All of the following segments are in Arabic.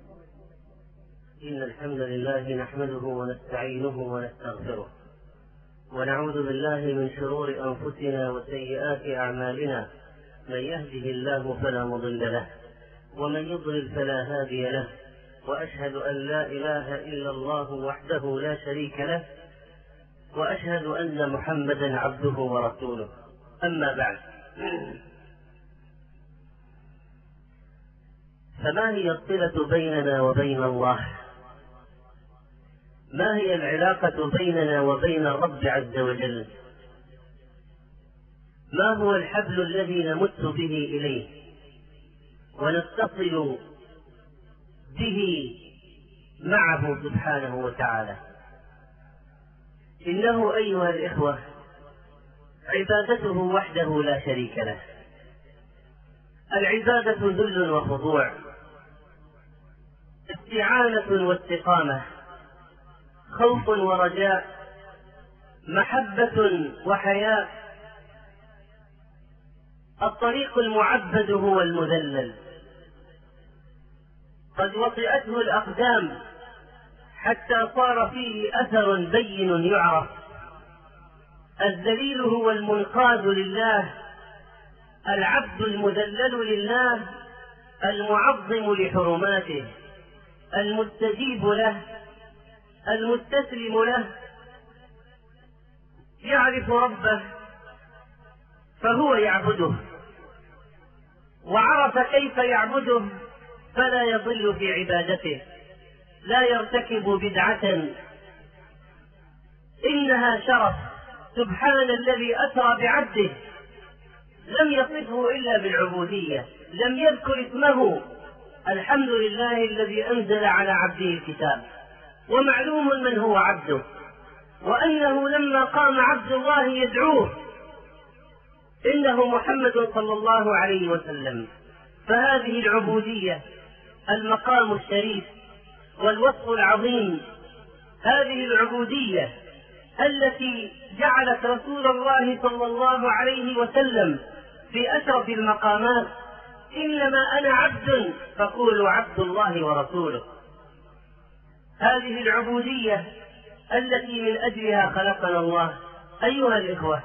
إن الحمد لله نحمده ونستعينه ونستغفره، ونعوذ بالله من شرور أنفسنا وسيئات أعمالنا. من يهده الله فلا مضل له، ومن يضلل فلا هادي له، وأشهد أن لا إله إلا الله وحده لا شريك له، وأشهد أن محمدا عبده ورسوله. أما بعد، فما هي الصلة بيننا وبين الله؟ ما هي العلاقة بيننا وبين الرب عز وجل؟ ما هو الحبل الذي نمت به إليه ونتصل به معه سبحانه وتعالى؟ إنه أيها الإخوة عبادته وحده لا شريك له. العبادة ذل وخضوع، استعانة واستقامة، خوف ورجاء، محبة وحياء. الطريق المعبد هو المذلل، قد وطئته الأقدام حتى صار فيه أثر بين يعرف. الذليل هو المنقاد لله، العبد المذلل لله، المعظم لحرماته، المستجيب له، المستسلم له. يعرف ربه فهو يعبده، وعرف كيف يعبده فلا يضل في عبادته، لا يرتكب بدعة إنها شرف. سبحان الذي أسرى بعبده، لم يصفه إلا بالعبودية، لم يذكر اسمه. الحمد لله الذي أنزل على عبده الكتاب، ومعلوم من هو عبده، وأنه لما قام عبد الله يدعوه إنه محمد صلى الله عليه وسلم. فهذه العبودية المقام الشريف والوصف العظيم، هذه العبودية التي جعلت رسول الله صلى الله عليه وسلم في أشرف المقامات. إنما أنا عبد فقولوا عبد الله ورسوله. هذه العبودية التي من أجلها خلقنا الله. أيها الإخوة،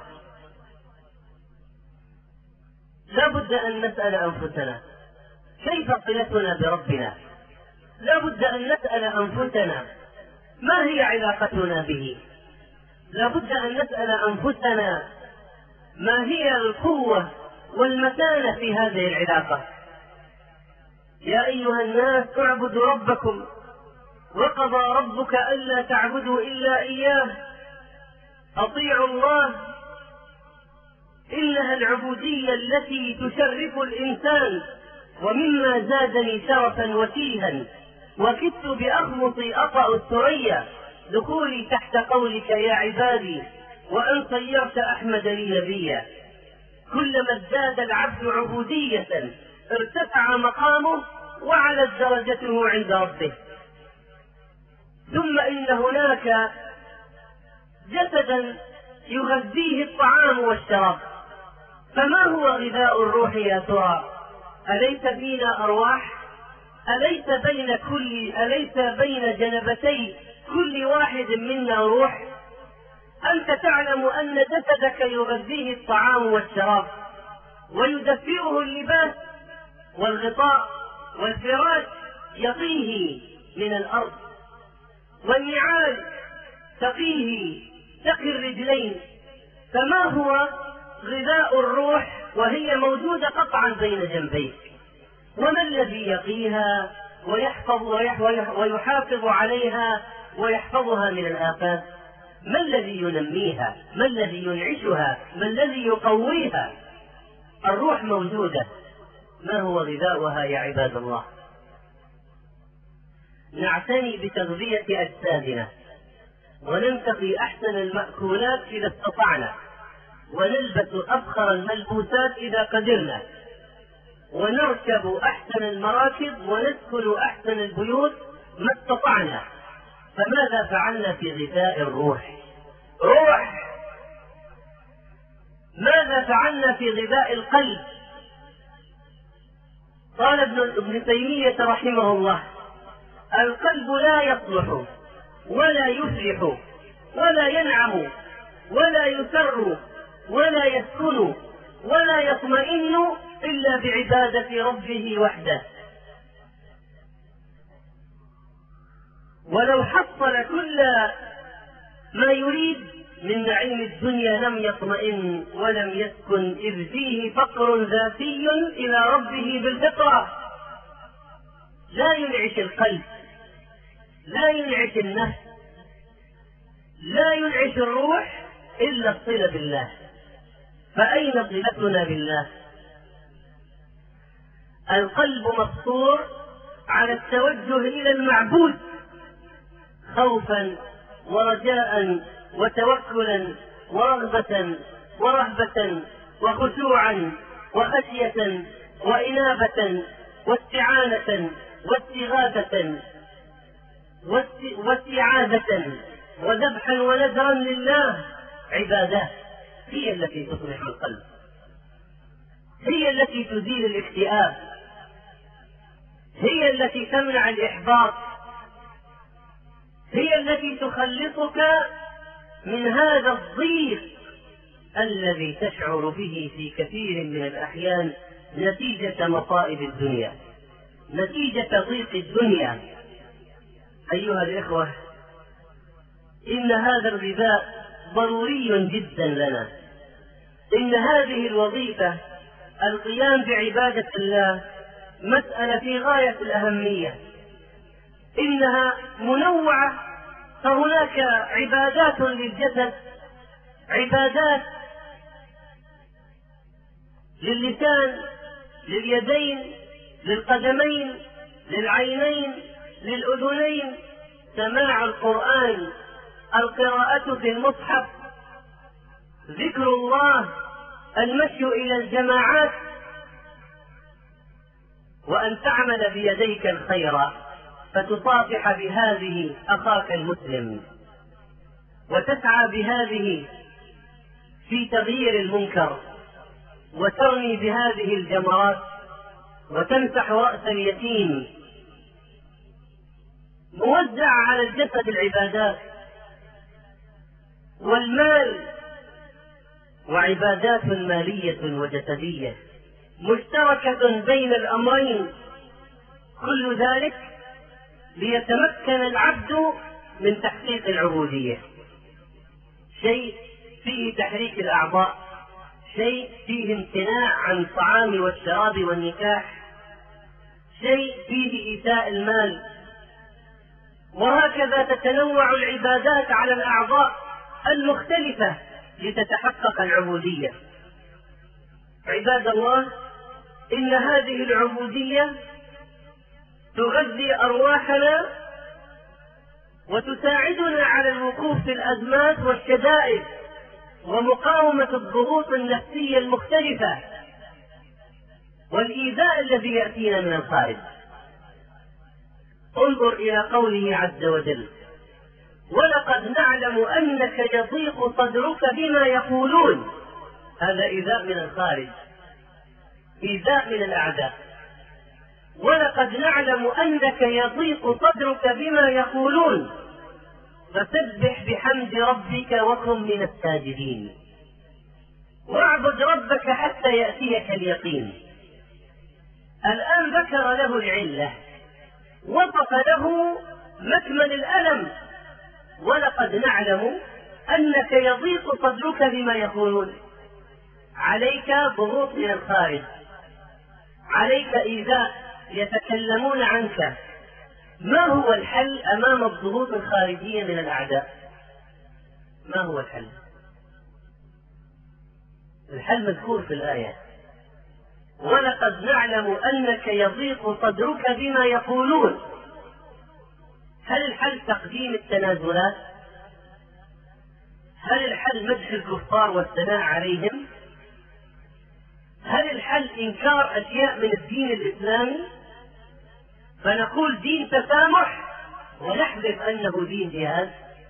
لا بد أن نسأل أنفسنا كيف صلتنا بربنا؟ لا بد أن نسأل أنفسنا ما هي علاقتنا به؟ لا بد أن نسأل أنفسنا ما هي القوة والمتانة في هذه العلاقة. يا أيها الناس اعبدوا ربكم وقضى ربك ألا تعبدوا إلا إياه، أطيعوا الله. إنها العبودية التي تشرف الإنسان. ومما زادني شرفا وتيها وكدت بأخمصي أطأ الثريا دخولي تحت قولك يا عبادي، وأن صيرت أحمد لي نبيا. كلما ازداد العبد عبودية ارتفع مقامه وعلت درجته عند ربه. ثم إن هناك جسدا يغذيه الطعام والشراب. فما هو غذاء الروح يا ترى؟ أليس فينا أرواح؟ أليس بين جنبتي كل واحد منا روح؟ أنت تعلم أن جسدك يغذيه الطعام والشراب، ويدفئه اللباس والغطاء والفراش يقيه من الأرض، والنعال تقيه تقي الرجلين. فما هو غذاء الروح وهي موجودة قطعا بين جنبيك؟ وما الذي يقيها ويحافظ عليها ويحفظها من الآفات؟ ما الذي ينميها؟ ما الذي ينعشها؟ ما الذي يقويها؟ الروح موجودة. ما هو غذاؤها يا عباد الله؟ نعتني بتغذية أجسادنا، وننتقي أحسن المأكولات إذا استطعنا، ونلبس أفخر الملبوسات إذا قدرنا، ونركب أحسن المراكب، ونسكن أحسن البيوت ما استطعنا. فماذا فعلنا في غذاء الروح؟ ماذا فعلنا في غذاء القلب؟ قال ابن تيمية رحمه الله: القلب لا يصلح ولا يفلح ولا ينعم ولا يسر ولا يسكن ولا يطمئن إلا بعبادة ربه وحده. ولو حصل كل ما يريد من نعيم الدنيا لم يطمئن ولم يسكن، إذ فيه فقر ذاتي إلى ربه بالفطرة. لا ينعش القلب، لا ينعش النفس، لا ينعش الروح إلا الصلة بالله. فأين صلتنا بالله؟ القلب مفطور على التوجه إلى المعبود خوفا ورجاء وتوكلا ورغبة ورهبة وخشوعا وخشية وإنابة واستعانة واستغاثة واستعاذة وذبحا ونذرا لله. عبادات هي التي تصلح القلب، هي التي تزيل الاكتئاب، هي التي تمنع الإحباط، هي التي تخلصك من هذا الضيق الذي تشعر به في كثير من الأحيان نتيجة مصائب الدنيا، نتيجة ضيق الدنيا. أيها الإخوة، إن هذا الغذاء ضروري جدا لنا. إن هذه الوظيفة، القيام بعبادة الله، مسألة في غاية الأهمية. إنها منوعة، فهناك عبادات للجسد، عبادات للسان، لليدين، للقدمين، للعينين، للأذنين، سماع القرآن، القراءة في المصحف، ذكر الله، المشي إلى الجماعات، وأن تعمل بيديك الخير فتصافح بهذه أخاك المسلم، وتسعى بهذه في تغيير المنكر، وترمي بهذه الجمرات، وتمسح رأس اليتيم. موزع على الجسد العبادات والمال، وعبادات مالية وجسدية مشتركة بين الأمرين، كل ذلك ليتمكن العبد من تحقيق العبودية. شيء فيه تحريك الأعضاء، شيء فيه امتناع عن الطعام والشراب والنكاح، شيء فيه إيتاء المال، وهكذا تتنوع العبادات على الأعضاء المختلفة لتتحقق العبودية. عباد الله، إن هذه العبودية تغذي أرواحنا وتساعدنا على الوقوف في الأزمات والشدائد ومقاومة الضغوط النفسية المختلفة والإيذاء الذي يأتينا من الخارج. انظر إلى قوله عز وجل: ولقد نعلم أنك يضيق صدرك بما يقولون. هذا إيذاء من الخارج، إيذاء من الأعداء. ولقد نعلم أنك يضيق صدرك بما يقولون فسبح بحمد ربك وكن من الساجدين، واعبد ربك حتى يأتيك اليقين. الآن ذكر له العلة، وصف له مكمن الألم. ولقد نعلم أنك يضيق صدرك بما يقولون. عليك ضغوط من الخارج، عليك إيذاء يتكلمون عنك. ما هو الحل أمام الضغوط الخارجية من الأعداء؟ ما هو الحل؟ الحل مذكور في الآية: ولقد نعلم أنك يضيق صدرك بما يقولون. هل الحل تقديم التنازلات؟ هل الحل مدح الكفار والثناء عليهم؟ هل الحل إنكار أشياء من الدين الإسلامي فنقول دين تسامح ونحذف أنه دين جهاد؟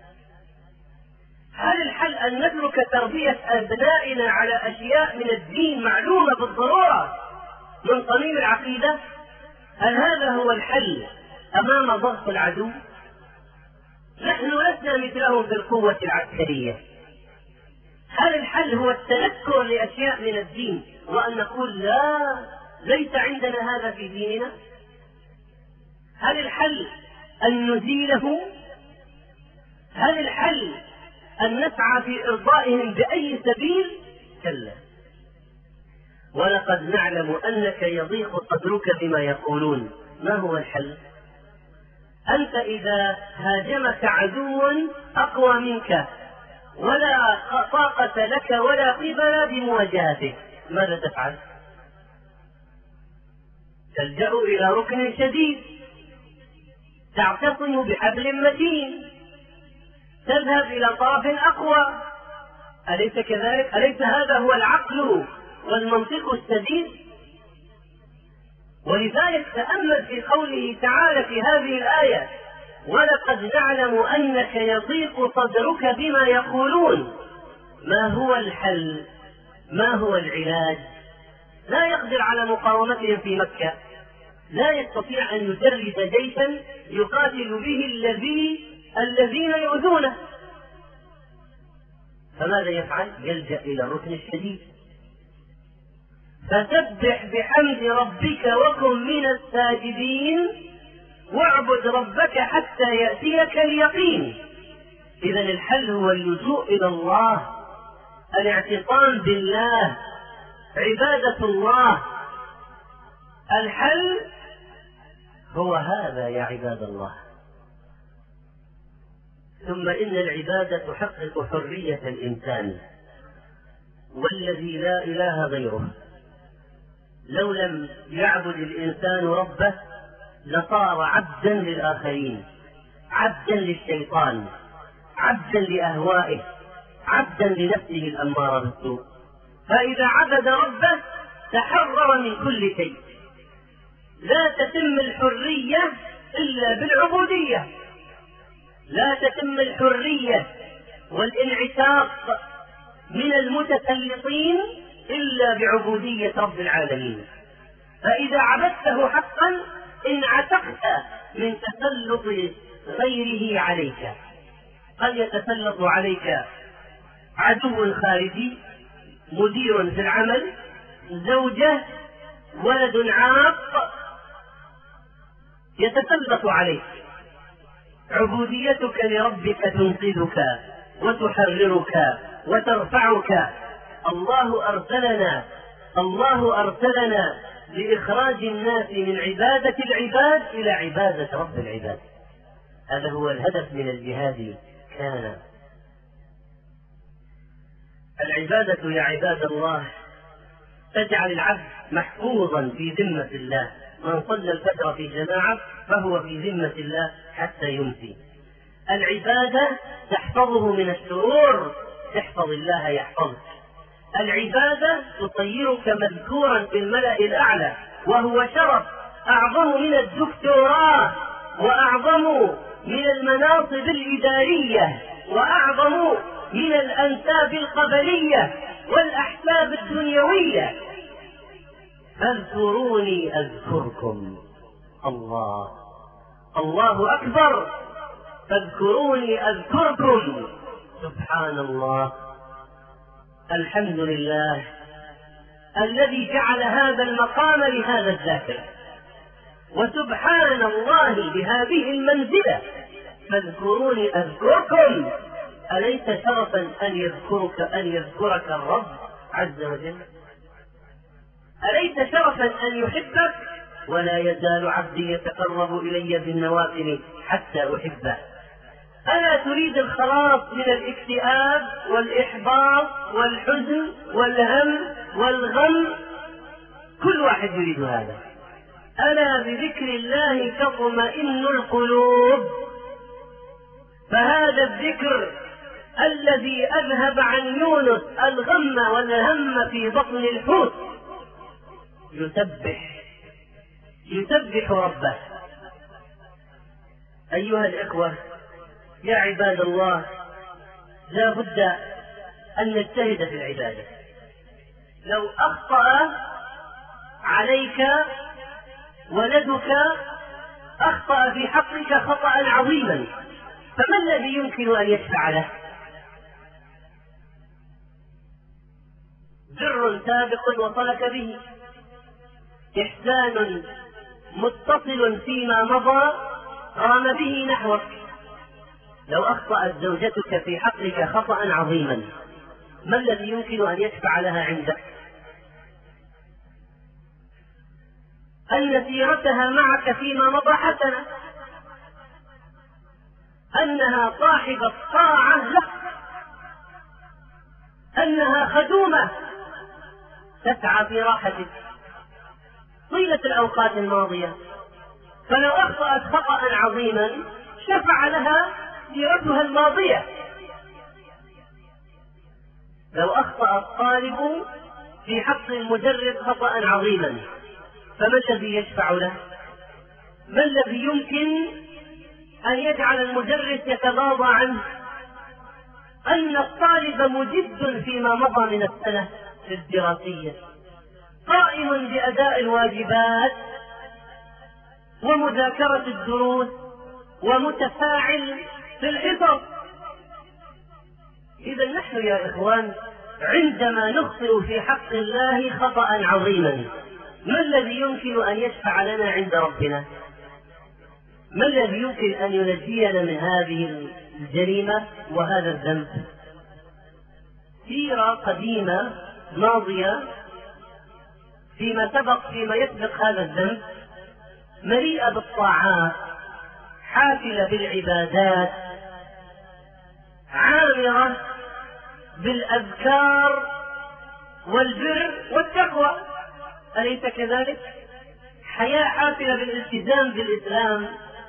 هل الحل أن نترك تربية أبنائنا على أشياء من الدين معلومة بالضرورة من صميم العقيدة؟ هل هذا هو الحل أمام ضغط العدو؟ نحن لسنا مثلهم في القوة العسكرية. هل الحل هو التنكر لأشياء من الدين وأن نقول لا، ليس عندنا هذا في ديننا؟ هل الحل أن نزيله؟ هل الحل أن نسعى في إرضائهم بأي سبيل؟ كلا. ولقد نعلم أنك يضيق صدرك بما يقولون. ما هو الحل؟ أنت إذا هاجمك عدو أقوى منك ولا طاقة لك ولا قبل بمواجهته، ماذا تفعل؟ تلجأ إلى ركن شديد، تعتصم بحبل متين، تذهب إلى طرف أقوى. أليس كذلك؟ أليس هذا هو العقل والمنطق السديد؟ ولذلك تأمل في قوله تعالى في هذه الآية: ولقد نعلم أنك يضيق صدرك بما يقولون. ما هو الحل؟ ما هو العلاج؟ لا يقدر على مقاومتهم في مكة، لا يستطيع أن يجرد جيشا يقاتل به الذين يؤذونه، فماذا يفعل؟ يلجأ إلى الركن الشديد. فسبح بحمد ربك وكن من الساجدين واعبد ربك حتى يأتيك اليقين. إذن الحل هو اللجوء إلى الله، الاعتصام بالله، عبادة الله. الحل هو هذا يا عباد الله. ثم إن العبادة تحقق حرية الإنسان، والذي لا إله غيره. لو لم يعبد الإنسان ربه لصار عبدا للآخرين، عبدا للشيطان، عبدا لأهوائه، عبدا لنفسه الأمارة بالسوء. فإذا عبد ربه تحرر من كل شيء. لا تتم الحرية إلا بالعبودية، لا تتم الحرية والانعتاق من المتسلطين إلا بعبودية رب العالمين. فإذا عبدته حقا انعتقت من تسلط غيره عليك. قد يتسلط عليك عدو خارجي، مدير في العمل، زوجة، ولد عاق، يتسلط عليك. عبوديتك لربك تنقذك وتحررك وترفعك. الله أرسلنا لإخراج الناس من عبادة العباد إلى عبادة رب العباد. هذا هو الهدف من الجهاد. كان العبادة يا عباد الله تجعل العبد محفوظا في ذمة الله. من صلى الفجر في جماعة فهو في ذمة الله حتى يمسي. العبادة تحفظه من الشرور، تحفظ الله يحفظك. العبادة تصيرك مذكورا في الملأ الأعلى، وهو شرف أعظم من الدكتوراه، وأعظم من المناصب الإدارية، وأعظم من الأنساب القبلية والأحساب الدنيوية. فاذكروني أذكركم. الله أكبر. فاذكروني أذكركم. سبحان الله. الحمد لله الذي جعل هذا المقام لهذا الذاكر، وسبحان الله بهذه المنزلة. فاذكروني أذكركم. أليس شرفا أن يذكرك الرب عز وجل؟ أليس شرفا أن يحبك؟ ولا يزال عبدي يتقرب إلي بالنوافل حتى أحبه. ألا تريد الخلاص من الاكتئاب والإحباط والحزن والهم والغم؟ كل واحد يريد هذا. ألا بذكر الله تطمئن القلوب. فهذا الذكر الذي أذهب عن يونس الغم والهم في بطن الحوت يسبح ربه. أيها الإخوة يا عباد الله، لا بد أن نجتهد في العبادة. لو أخطأ عليك ولدك أخطأ في حقك خطأ عظيما، فما الذي يمكن أن يشفع له؟ بر سابق وصلك به، إحسان متصل فيما مضى قام به نحوك. لو أخطأت زوجتك في حقك خطأ عظيما، ما الذي يمكن أن يشفع لها عندك؟ أن سيرتها معك فيما مضى حسنة، أنها صاحبة طاعة لك، أنها خدومة تسعى في راحتك طيلة الأوقات الماضية. فلو أخطأت خطأ عظيما شفع لها سيرتها الماضية. لو أخطأ الطالب في حق المدرس خطأ عظيما، فما الذي يشفع له؟ ما الذي يمكن أن يجعل المدرس يتغاضى عنه؟ أن الطالب مجد فيما مضى من السنة الدراسية، قائم بأداء الواجبات ومذاكرة الدروس ومتفاعل في الحصص. إذا نحن يا إخوان عندما نخطئ في حق الله خطأ عظيما، ما الذي يمكن أن يشفع لنا عند ربنا؟ ما الذي يمكن أن ينجينا من هذه الجريمة وهذا الذنب؟ سيرة قديمة ماضية فيما يسبق هذا الذنب، مليئة بالطاعات، حافلة بالعبادات، عامرة بالأذكار والبر والتقوى، أليس كذلك؟ حياة حافلة بالالتزام بالإسلام.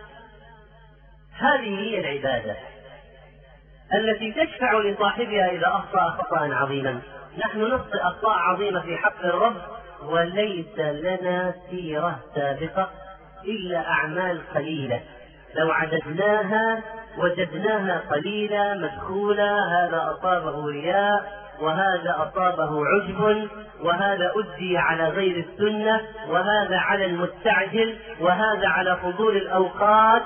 هذه هي العبادة التي تشفع لصاحبها إذا أخطأ خطأ عظيما. نحن نخطئ أخطاء عظيمة في حق الرب وليس لنا سيرة سابقة إلا أعمال قليلة، لو عددناها وجدناها قليلة مدخولة، هذا أصابه رياء، وهذا أصابه عجب، وهذا أدي على غير السنة، وهذا على المستعجل، وهذا على فضول الأوقات،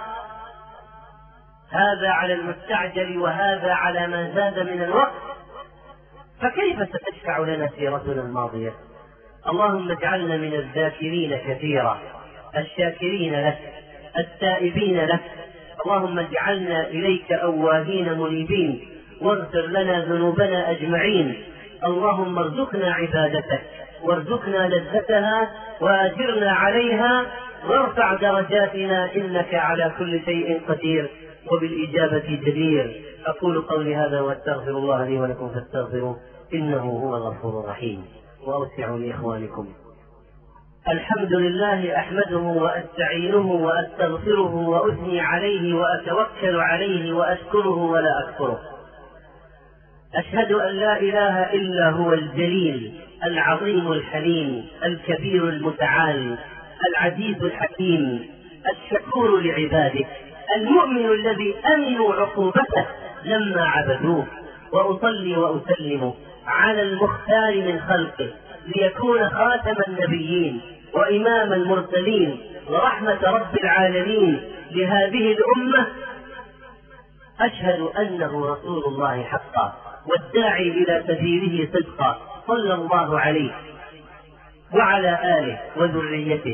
هذا على المستعجل، وهذا على ما زاد من الوقت. فكيف ستشفع لنا سيرتنا الماضية؟ اللهم اجعلنا من الذاكرين كثيرا، الشاكرين لك، التائبين لك. اللهم اجعلنا إليك أواهين منيبين، واغفر لنا ذنوبنا أجمعين. اللهم ارزقنا عبادتك وارزقنا لذتها وأجرنا عليها وارفع درجاتنا، إنك على كل شيء قدير وبالإجابة جدير. أقول قولي هذا وأستغفر الله لي ولكم فاستغفروه إنه هو الغفور الرحيم. وأوسعوا لإخوانكم. الحمد لله أحمده وأستعينه وأستغفره وأثني عليه وأتوكل عليه وأشكره ولا أكفره. أشهد أن لا إله إلا هو الجليل العظيم الحليم الكبير المتعال العزيز الحكيم الشكور لعباده، المؤمن الذي أمنوا عقوبته لما عبدوه. وأصلي وأسلم على المختار من خلقه ليكون خاتم النبيين وإمام المرسلين ورحمة رب العالمين لهذه الأمة. أشهد أنه رسول الله حقا والداعي إلى سبيله صدقا، صلى الله عليه وعلى آله وذريته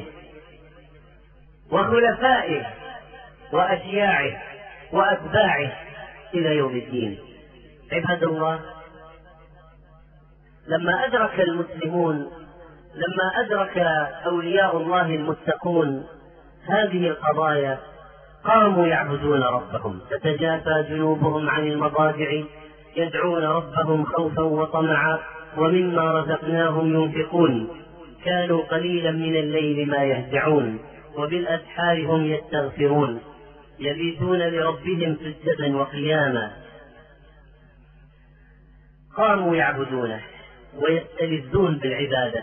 وخلفائه وأشياعه وأتباعه إلى يوم الدين. عباد الله، لما أدرك المسلمون، لما أدرك أولياء الله المتقون هذه القضايا، قاموا يعبدون ربهم، تتجافى جنوبهم عن المضاجع يدعون ربهم خوفا وطمعا ومما رزقناهم ينفقون. كانوا قليلا من الليل ما يهجعون وبالأسحار هم يستغفرون، يبيتون لربهم سجدا وقياما. قاموا يعبدونه ويستلذون بالعبادة،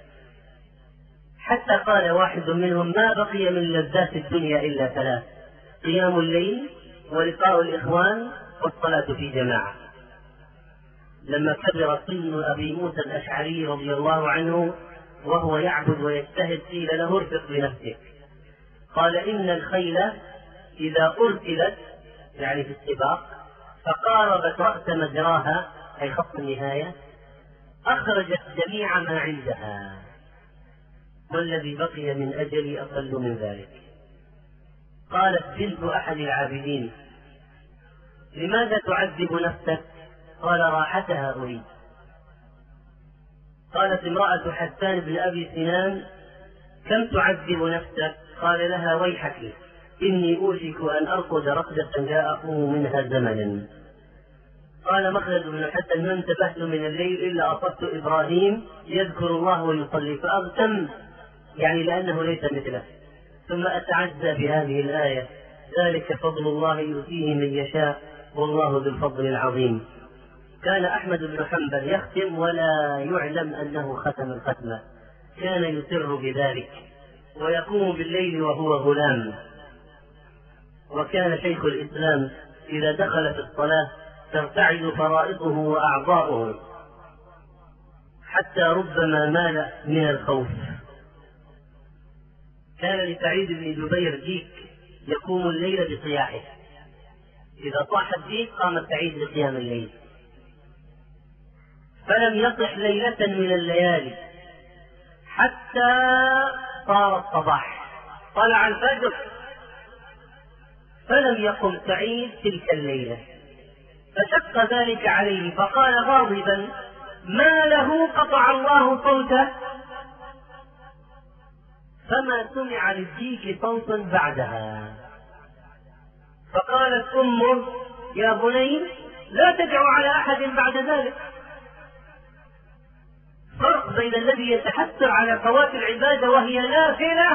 حتى قال واحد منهم: ما بقي من لذات الدنيا إلا ثلاث: قيام الليل ولقاء الإخوان والصلاة في جماعة. لما كبر سن أبي موسى الأشعري رضي الله عنه وهو يعبد ويجتهد قيل له: ارفق بنفسك. قال إن الخيل إذا أرسلت يعني في السباق فقاربت رأس مجراها أي خط النهاية أخرجت جميع ما عندها، والذي بقي من أجلي أقل من ذلك. قالت بنت أحد العابدين: لماذا تعذب نفسك؟ قال: راحتها أريد. قالت امرأة حسان بن أبي سنان: كم تعذب نفسك؟ قال لها: ويحك، إني أوشك أن أرقد رقدة لا أقوم منها زمنا. قال مخلد بن حسن: ما انتبهت من الليل إلا أصبت إبراهيم يذكر الله ويصلي فأغتم، يعني لأنه ليس مثله. ثم أتعزى بهذه الآية: ذلك فضل الله يؤتيه من يشاء والله ذو الفضل العظيم. كان أحمد بن حنبل يختم ولا يعلم أنه ختم الختمة، كان يسر بذلك ويقوم بالليل وهو غلام. وكان شيخ الإسلام إذا دخل في الصلاة ترتعد فرائضه وأعضاؤه حتى ربما مال من الخوف. كان لسعيد بن جبير ديك يقوم الليل بصياحه، إذا صاح الديك قام سعيد بقيام الليل. فلم يصح ليلة من الليالي حتى صار الصباح، طلع الفجر، فلم يقم سعيد تلك الليلة، فشق ذلك عليه فقال غاضبا: ما له قطع الله صوته؟ فما سمع للديك صوت بعدها. فقالت أمه: يا بني لا تدعو على أحد بعد ذلك. فرق بين الذي يتحسر على فوات العبادة وهي نافلة،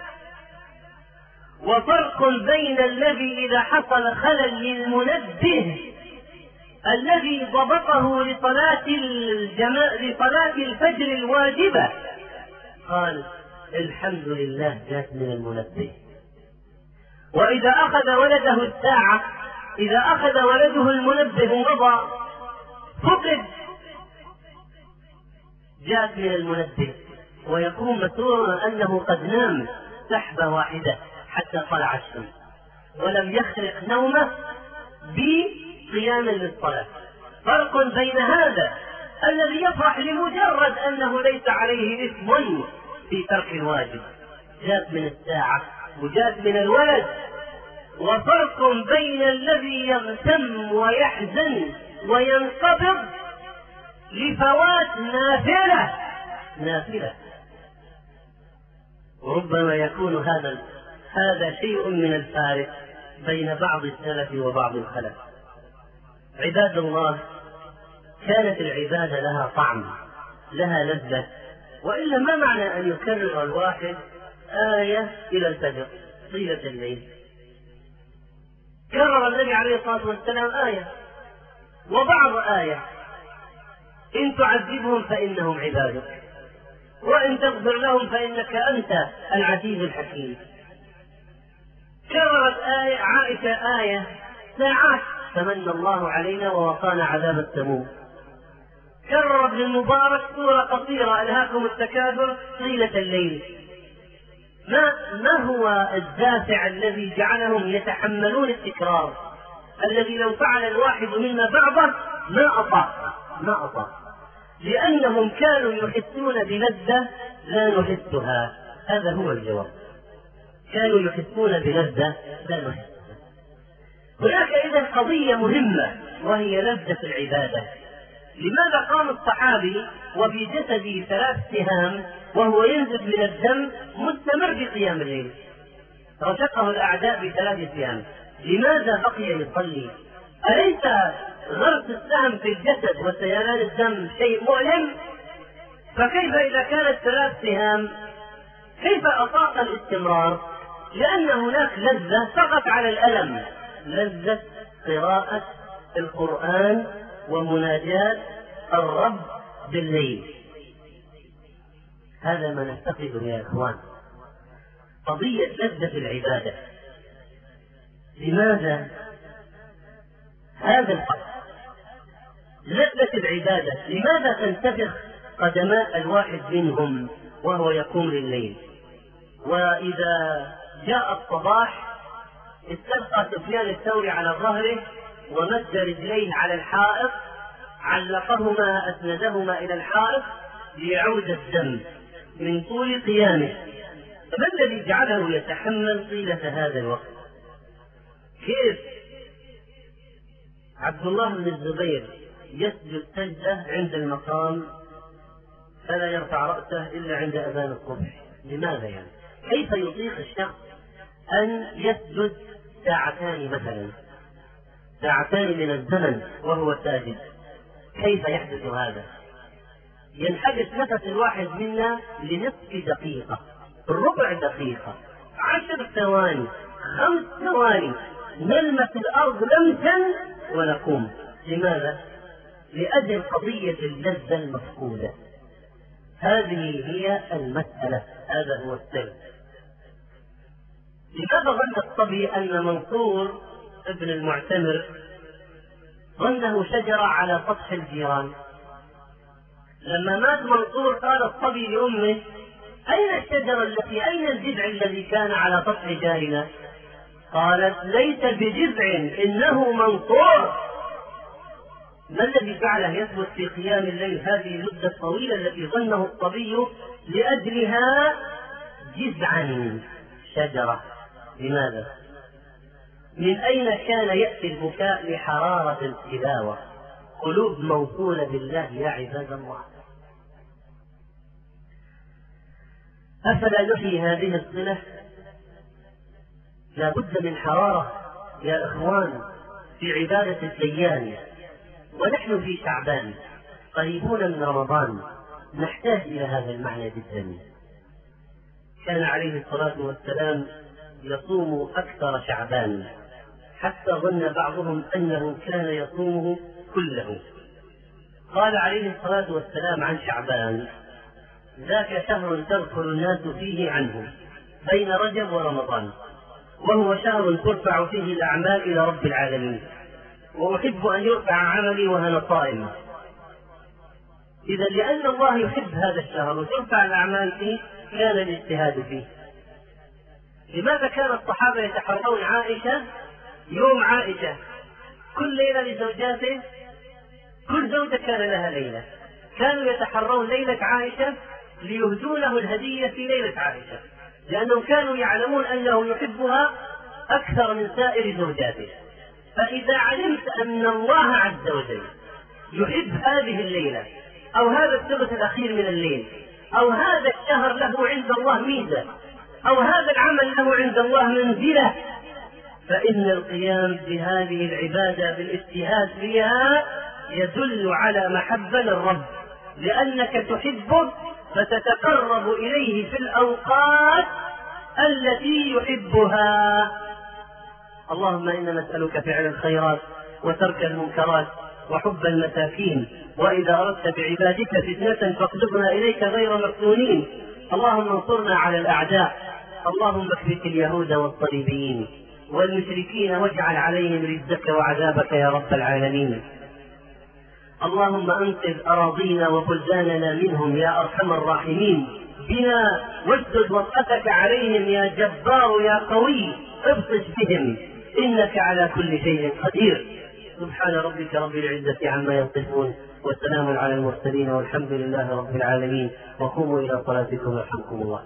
وفرق بين الذي إذا حصل خلل للمنبه الذي ضبطه لصلاة الفجر الواجبة قال: الحمد لله جاءت من المنبه. وإذا أخذ ولده الساعة، إذا أخذ ولده المنبه ومضى فقد، جاءت من المنبه ويقوم مسرورا أنه قد نام سحبة واحدة حتى طلع الشمس ولم يخرق نومه بقيام للصلاة. فرق بين هذا الذي يفرح لمجرد أنه ليس عليه إثم في ترك الواجب، جاءت من الساعة وجاءت من الولد، وفرق بين الذي يغتم ويحزن وينقبض لفوات نافلة. وربما يكون هذا شيء من الفارق بين بعض السلف وبعض الخلف. عباد الله، كانت العبادة لها طعم، لها لذة، وإلا ما معنى أن يكرر الواحد آية إلى الفجر طيلة الليل؟ كرر النبي عليه الصلاة والسلام آية وبعض آية: إن تعذبهم فإنهم عبادك وإن تغفر لهم فإنك أنت العزيز الحكيم. كررت عائشة آية ساعات: فمن الله علينا ووقانا عذاب السموم. كرر ابن المبارك سورة قصيرة: ألهاكم التكاثر طيلة الليل. ما هو الدافع الذي جعلهم يتحملون التكرار الذي لو فعل الواحد منا بعضه ما أطاق؟ لأنهم كانوا يحسون بلذة لا نحسها. هذا هو الجواب، كانوا يحسون بلذة لا نحسها. هناك إذن قضية مهمة وهي لذة العبادة. لماذا قام الصحابي وفي جسده 3 سهام وهو ينزف من الدم مستمر بقيام الليل؟ رشقه الأعداء ب3 سهام، لماذا بقي يصلي؟ أليس غرس السهم في الجسد وسيلان الدم شيء مؤلم؟ فكيف إذا كانت 3 سهام كيف أطاق الاستمرار؟ لأن هناك لذة فقط على الألم، لذة قراءة القرآن ومناجاة الرب بالليل. هذا ما نفتقده يا إخوان، قضية لذة العبادة. لماذا هذا الحق؟ لذة العبادة لماذا تنتفخ قدماء الواحد منهم وهو يقوم لليل؟ وإذا جاء الصباح استلقى سفيان الثوري على ظهره ومد رجليه على الحائط، علقهما أسندهما إلى الحائط ليعود الدم من طول قيامه. فما الذي جعله يتحمل طيلة هذا الوقت؟ كيف عبد الله بن الزبير يسجد سجدة عند المقام فلا يرفع رأسه إلا عند أذان الصبح؟ لماذا يعني؟ كيف يطيق الشخص أن يسجد ساعتان مثلا، ساعتان من الزمن وهو ساجد؟ كيف يحدث هذا؟ ينحبس نفس الواحد منا لنصف دقيقة، ربع دقيقة، 10 ثواني، 5 ثواني، نلمس الأرض لمسا ونقوم. لماذا؟ لأجل قضية اللذة المفقودة. هذه هي المسألة، هذا هو السر. لماذا ظن الصبي أن منصور ابن المعتمر ظنه شجرة على سطح الجيران؟ لما مات منصور قال الصبي لأمه: أين الشجرة التي، أين الجذع الذي كان على سطح جارنا؟ قالت: ليس بجذع، إنه منصور. ما الذي جعله يثبت في قيام الليل هذه المدة الطويلة التي ظنه الصبي لأجلها جذعا شجرة؟ لماذا؟ من أين كان يأتي البكاء؟ لحرارة التلاوة. قلوب موصولة بالله يا عباد الله. أفلا نحيي هذه الصلة؟ لا بد من حرارة يا إخوان في عبادة الديان، ونحن في شعبان قريبون من رمضان، نحتاج إلى هذا المعنى جدا. كان عليه الصلاة والسلام يصوم أكثر شعبان، حتى ظن بعضهم أنه كان يصومه كله. قال عليه الصلاة والسلام عن شعبان: ذاك شهر تغفل الناس فيه عنه بين رجب ورمضان، وهو شهر ترفع فيه الأعمال إلى رب العالمين، وأحب أن يرفع عملي وأنا صائم. إذا لأن الله يحب هذا الشهر وترفع الأعمال فيه كان الاجتهاد فيه. لماذا كان الصحابة يتحرون عائشة يوم عائشة كل ليلة لزوجاته؟ كل زوجة كان لها ليلة، كانوا يتحرون ليلة عائشة ليهدونه الهدية في ليلة عائشة، لأنهم كانوا يعلمون أنه يحبها أكثر من سائر زوجاته. فإذا علمت أن الله عز وجل يحب هذه الليلة أو هذا الثلث الأخير من الليل أو هذا الشهر له عند الله ميزة أو هذا العمل له عند الله منزلة، فإن القيام بهذه العبادة بالاجتهاد فيها يدل على محبة للرب، لأنك تحبه فتتقرب إليه في الأوقات التي يحبها. اللهم إنا نسألك فعل الخيرات وترك المنكرات وحب المساكين، وإذا أردت بعبادك فتنة فاقبضنا إليك غير مفتونين. اللهم انصرنا على الأعداء، اللهم اكفك اليهود والصليبيين والمشركين واجعل عليهم رجزك وعذابك يا رب العالمين. اللهم انقذ أراضينا وبلداننا منهم يا أرحم الراحمين بنا، واشدد وطأتك عليهم يا جبار يا قوي، ابطش بهم إنك على كل شيء قدير. سبحان ربك رب العزة عما يصفون، والسلام على المرسلين، والحمد لله رب العالمين، وقوموا إلى صلاتكم يرحمكم الله.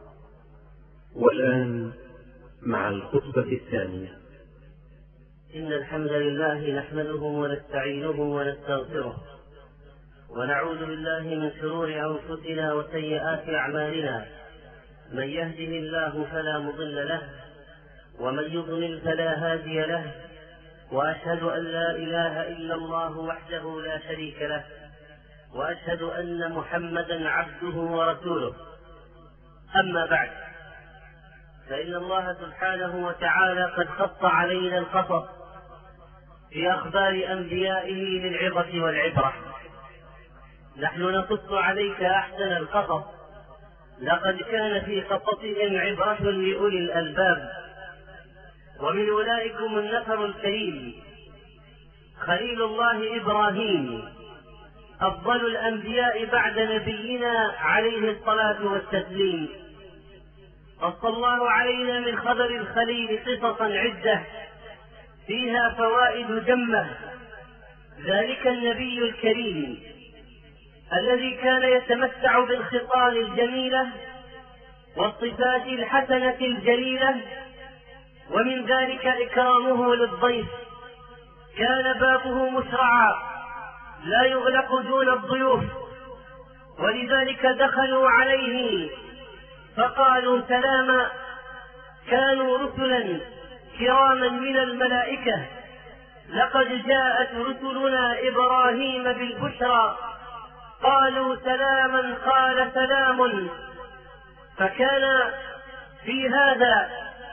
والآن مع الخطبة الثانية. إن الحمد لله نحمده ونستعينه ونستغفره، ونعوذ بالله من شرور أنفسنا وسيئات أعمالنا. من يهده الله فلا مضل له، ومن يضلل فلا هادي له، وأشهد أن لا إله إلا الله وحده لا شريك له، وأشهد أن محمدا عبده ورسوله. أما بعد، فإن الله سبحانه وتعالى قد خص علينا القصص في أخبار أنبيائه للعظة والعبرة. نحن نقص عليك أحسن القصص، لقد كان في قصصهم عبرة لأولي الألباب. ومن أولئكم النفر الكريم خليل الله إبراهيم، أفضل الأنبياء بعد نبينا عليه الصلاة والتسليم. قص الله علينا من خبر الخليل قصصا عدة فيها فوائد جمة. ذلك النبي الكريم الذي كان يتمتع بالخصال الجميلة والصفات الحسنة الجليلة، ومن ذلك إكرامه للضيف. كان بابه مسرعا لا يغلق دون الضيوف، ولذلك دخلوا عليه فقالوا سلاما. كانوا رسلا كراما من الملائكة. لقد جاءت رسلنا إبراهيم بالبشرى قالوا سلاما قال سلام. فكان في هذا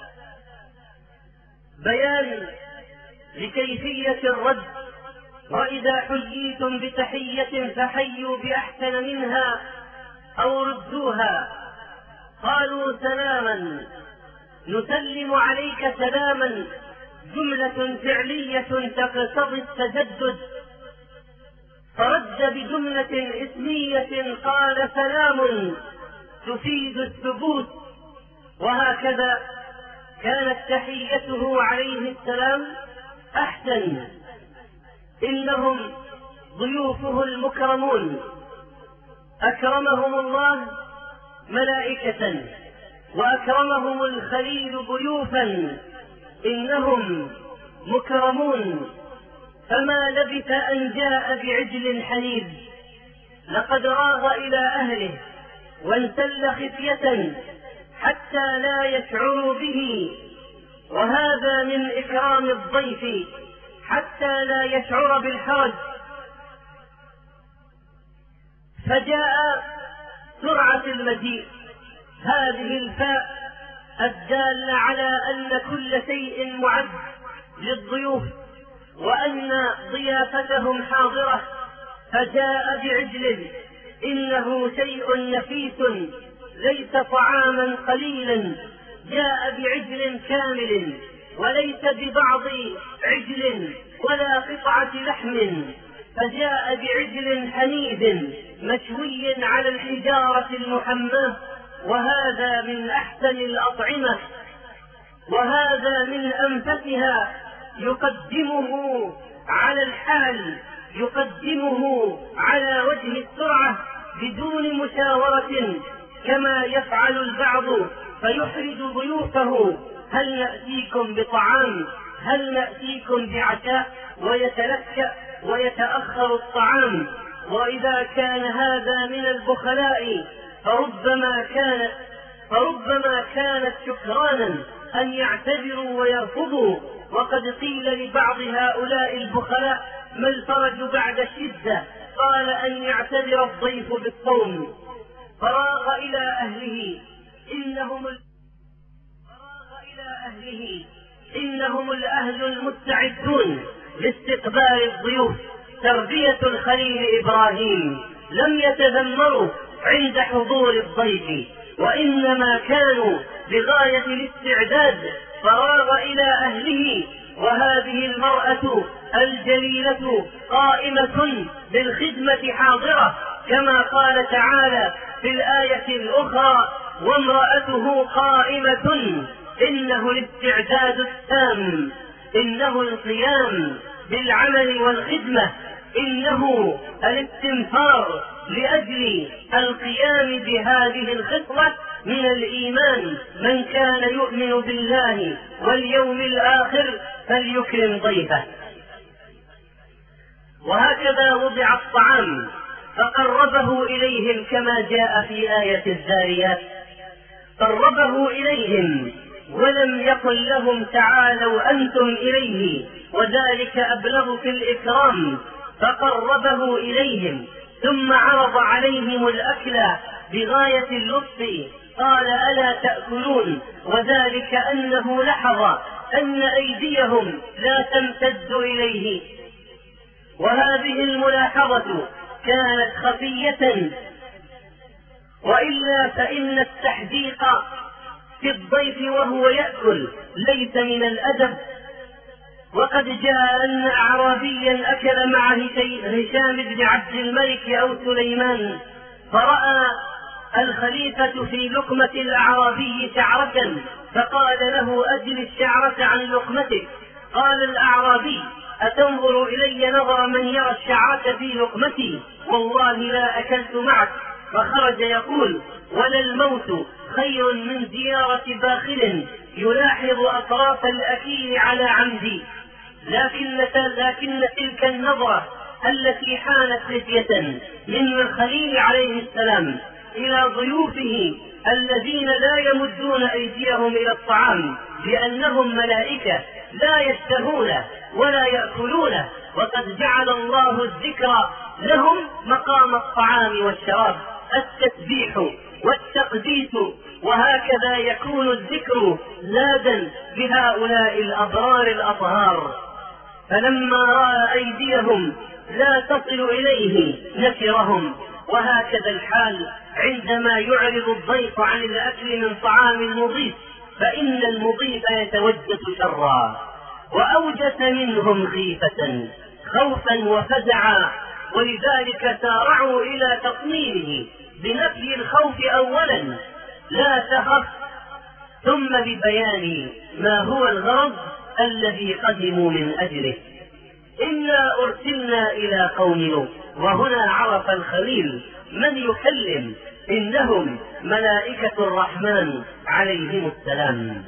بيان لكيفية الرد، وإذا حييتم بتحية فحيوا بأحسن منها أو ردوها. قالوا سلاما نسلم عليك سلاما، جملة فعلية تقتضي التجدد، فرد بجملة اسمية قال سلام تفيد الثبوت. وهكذا كانت تحيته عليه السلام أحسن. إنهم ضيوفه المكرمون، أكرمهم الله ملائكة، وأكرمهم الخليل ضيوفا، إنهم مكرمون. فما لبث أن جاء بعجل حنيذ، لقد راغ إلى أهله وانسل خفية حتى لا يشعروا به، وهذا من إكرام الضيف حتى لا يشعر بالحرج. فجاء سرعة المجيء، هذه الفاء الدالة على أن كل شيء معد للضيوف وأن ضيافتهم حاضرة. فجاء بعجل، إنه شيء نفيس ليس طعاما قليلا، جاء بعجل كامل وليس ببعض عجل ولا قطعة لحم، فجاء بعجل حنيذ مشوي على الحجارة المحماة، وهذا من أحسن الأطعمة، وهذا من أنفسها، يقدمه على الحال، يقدمه على وجه السرعة بدون مشاورة كما يفعل البعض فيحرج ضيوفه: هل نأتيكم بطعام؟ هل نأتيكم بعشاء؟ ويتلكأ ويتأخر الطعام. وإذا كان هذا من البخلاء فربما كانت شكرانا أن يعتذروا ويرفضوا. وقد قيل لبعض هؤلاء البخلاء: ما الفرج بعد الشدة؟ قال: أن يعتذر الضيف بالصوم. فراغ إلى أهله إنهم الأهل المستعدون لاستقبال الضيوف. تربية الخليل إبراهيم لم يتذمروا عند حضور الضيف، وإنما كانوا بغاية الاستعداد. فراغ إلى أهله، وهذه المرأة الجليلة قائمة بالخدمة حاضرة، كما قال تعالى في الآية الأخرى: وامرأته قائمة. إنه الاستعداد التام، إنه القيام بالعمل والخدمة، إنه الاستنفار لأجل القيام بهذه الخصلة من الإيمان. من كان يؤمن بالله واليوم الآخر فليكرم ضيفه. وهكذا وضع الطعام فقربه إليهم كما جاء في آية الذاريات: قربه إليهم ولم يقل لهم تعالوا أنتم إليه، وذلك أبلغ في الإكرام. فقربه إليهم ثم عرض عليهم الأكل بغاية اللطف. قال: ألا تأكلون؟ وذلك أنه لاحظ أن أيديهم لا تمتد إليه، وهذه الملاحظة كانت خفية، وإلا فإن التحديق في الضيف وهو يأكل ليس من الأدب. وقد جاء أن أعرابيا أكل مع هشام بن عبد الملك أو سليمان، فرأى الخليفة في لقمة الأعرابي شعرة فقال له أجل الشعرة عن لقمتك. قال الأعرابي أتنظر إلي نظر من يرى الشعرة في لقمتي؟ والله لا أكلت معك. فخرج يقول ولا الموت خير من زيارة باخل يلاحظ أطراف الأكيل على عمدي. لكن تلك النظرة التي حانت خفية من الخليل عليه السلام إلى ضيوفه الذين لا يمدون أيديهم إلى الطعام لأنهم ملائكة لا يشتهونه ولا يأكلونه، وقد جعل الله الذكر لهم مقام الطعام والشراب، التسبيح والتقديس، وهكذا يكون الذكر زادا لهؤلاء الأبرار الأطهار. فلما رأى أيديهم لا تصل إليه نكرهم. وهكذا الحال عندما يعرض الضيف عن الأكل من طعام المضيف، فإن المضيف يتوجس شرا. وأوجس منهم خيفة، خوفا وفزعا، ولذلك سارعوا إلى تطمينه بنفي الخوف أولا، لا تخف، ثم ببيان ما هو الغرض الذي قدموا من أجله. إنا أرسلنا إلى قوم لوط. وهنا عرف الخليل من يكلم، إنهم ملائكة الرحمن عليهم السلام.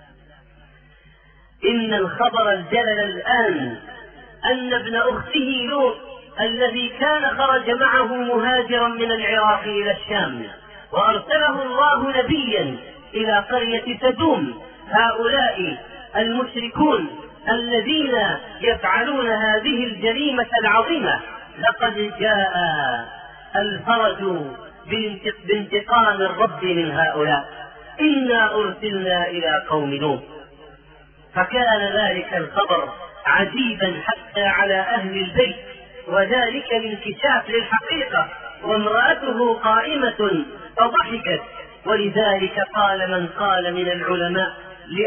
إن الخبر الجلل الآن أن ابن أخته لوط الذي كان خرج معه مهاجرا من العراق إلى الشام وأرسله الله نبيا إلى قرية سدوم، هؤلاء المشركون الذين يفعلون هذه الجريمة العظيمة، لقد جاء الفرج بانتقام الرب من هؤلاء. إنا أرسلنا إلى قوم لوط. فكان ذلك الخبر عجيبا حتى على أهل البيت، وذلك الانكشاف للحقيقة، وامرأته قائمة فضحكت. ولذلك قال من قال من العلماء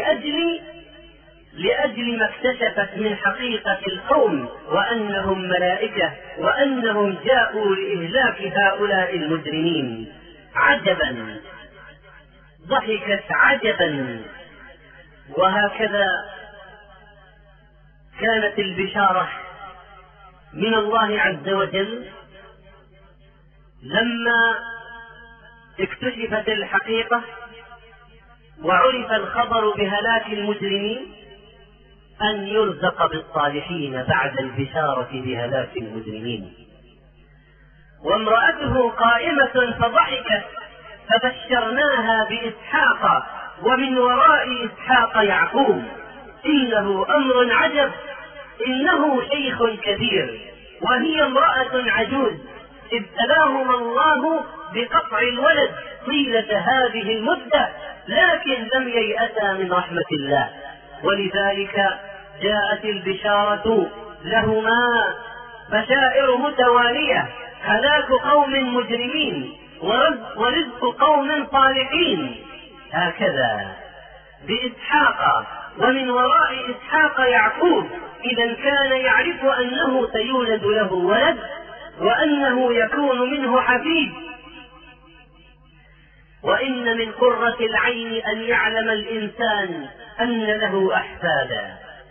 لأجل ما اكتشفت من حقيقة القوم وأنهم ملائكة وأنهم جاءوا لإهلاك هؤلاء المجرمين. عجبا، ضحكت عجبا. وهكذا كانت البشارة من الله عز وجل لما اكتشفت الحقيقة وعرف الخبر بهلاك المجرمين أن يرزق بالصالحين بعد البشارة بهلاك المجرمين. وامرأته قائمة فضحكت فبشرناها بإسحاق ومن وراء إسحاق يعقوب. إنه أمر عجب، إنه شيخ كبير وهي امرأة عجوز، ابتلاهما الله بقطع الولد طيلة هذه المدة، لكن لم ييأسا من رحمة الله. ولذلك جاءت البشارة لهما بشائر متوالية: هلاك قوم مجرمين ورزق قوم صالحين. هكذا بإسحاق ومن وراء إسحاق يعقوب. إذا كان يعرف أنه سيولد له ولد وأنه يكون منه حفيد. وإن من قرة العين أن يعلم الإنسان أن له أحفادا.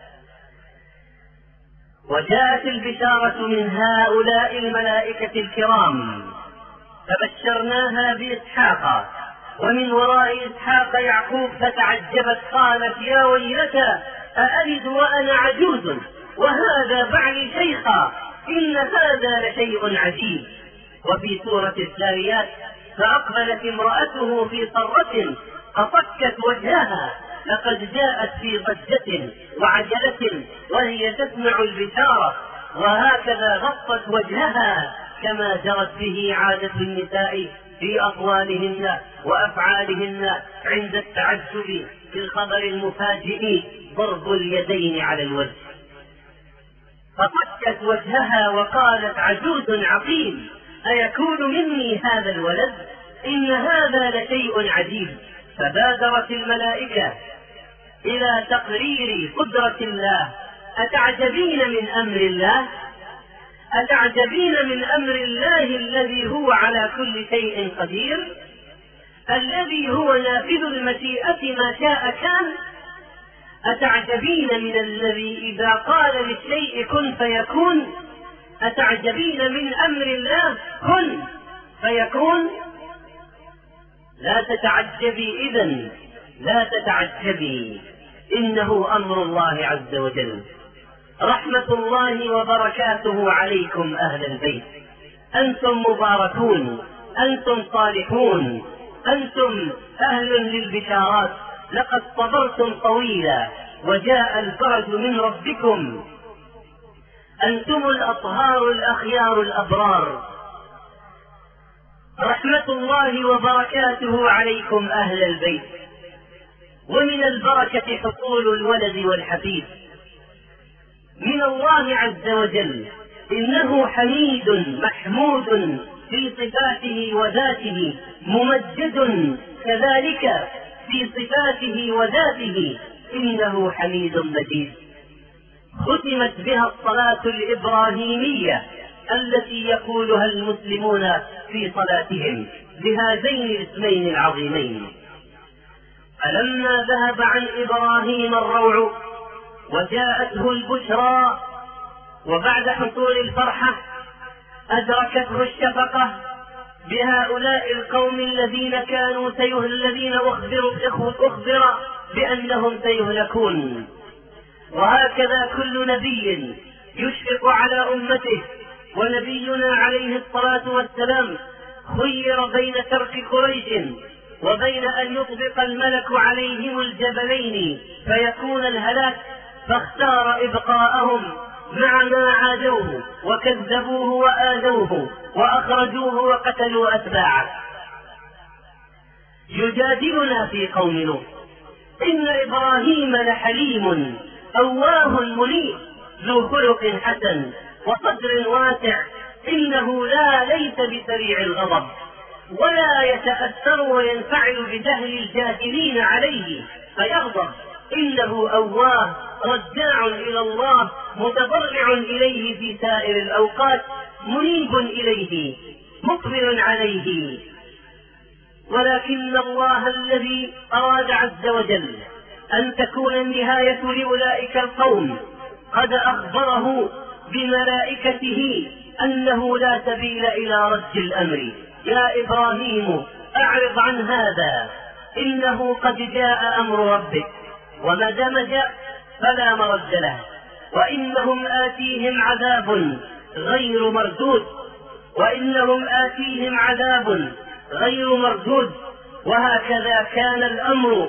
وجاءت البشارة من هؤلاء الملائكة الكرام فبشرناها بإسحاق ومن وراء إسحاق يعقوب، فتعجبت قالت يا ويلتى أألد وأنا عجوز وهذا بعلي شيخا إن هذا لشيء عجيب. وفي سورة الذاريات فأقبلت امرأته في صرة فصكت وجهها، لقد جاءت في ضجة وعجلة وهي تسمع البشارة، وهكذا غطت وجهها كما جرت به عادة النساء في أقوالهن وأفعالهن عند التعجب في الخبر المفاجئ، ضرب اليدين على الوجه. فصكت وجهها وقالت عجوز عقيم أيكون مني هذا الولد إن هذا لشيء عجيب. فبادرت الملائكة إلى تقرير قدرة الله. أتعجبين من أمر الله؟ أتعجبين من أمر الله الذي هو على كل شيء قدير؟ الذي هو نافذ المشيئة ما شاء كان. أتعجبين من الذي إذا قال للشيء كن فيكون؟ أتعجبين من أمر الله كن فيكون؟ لا تتعجبي إذن، لا تتعجبي، إنه أمر الله عز وجل. رحمة الله وبركاته عليكم أهل البيت، أنتم مباركون، أنتم صالحون، أنتم أهل للبشارات، لقد صبرتم طويلا وجاء الفرج من ربكم، أنتم الأطهار الأخيار الأبرار. رحمة الله وبركاته عليكم أهل البيت. ومن البركة حصول الولد والحفيد من الله عز وجل، إنه حميد محمود في صفاته وذاته، ممجد كذلك في صفاته وذاته، إنه حميد مجيد. ختمت بها الصلاة الإبراهيمية التي يقولها المسلمون في صلاتهم بهذين الاسمين العظيمين. فلما ذهب عن إبراهيم الروع وجاءته البشرى، وبعد حصول الفرحة أدركته الشفقة بهؤلاء القوم الذين كانوا الذين أخبر بأنهم سيهلكون. وهكذا كل نبي يشفق على أمته، ونبينا عليه الصلاة والسلام خير بين ترك قريش وبين أن يطبق الملك عليهم الجبلين فيكون الهلاك، فاختار إبقاءهم مع ما عادوه وكذبوه وآذوه وأخرجوه وقتلوا أتباعه. يجادلنا في قوم لوط: إن إبراهيم لحليم أواه منيب ذو خلق حسن وصدر واسع، إنه ليس بسريع الغضب ولا يتأثر وينفعل بجهل الجاهلين عليه فيغضب، إنه أواه رجاع إلى الله متضرع إليه في سائر الأوقات، منيب إليه مقبل عليه. ولكن الله الذي أراد عز وجل أن تكون النهاية لأولئك القوم قد أخبره بملائكته أنه لا سبيل إلى رد الأمر. يا إبراهيم أعرض عن هذا، إنه قد جاء أمر ربك، وما دام جاء فلا مرد له، وإنهم آتيهم عذاب غير مردود، وإنهم آتيهم عذاب غير مردود. وهكذا كان الأمر.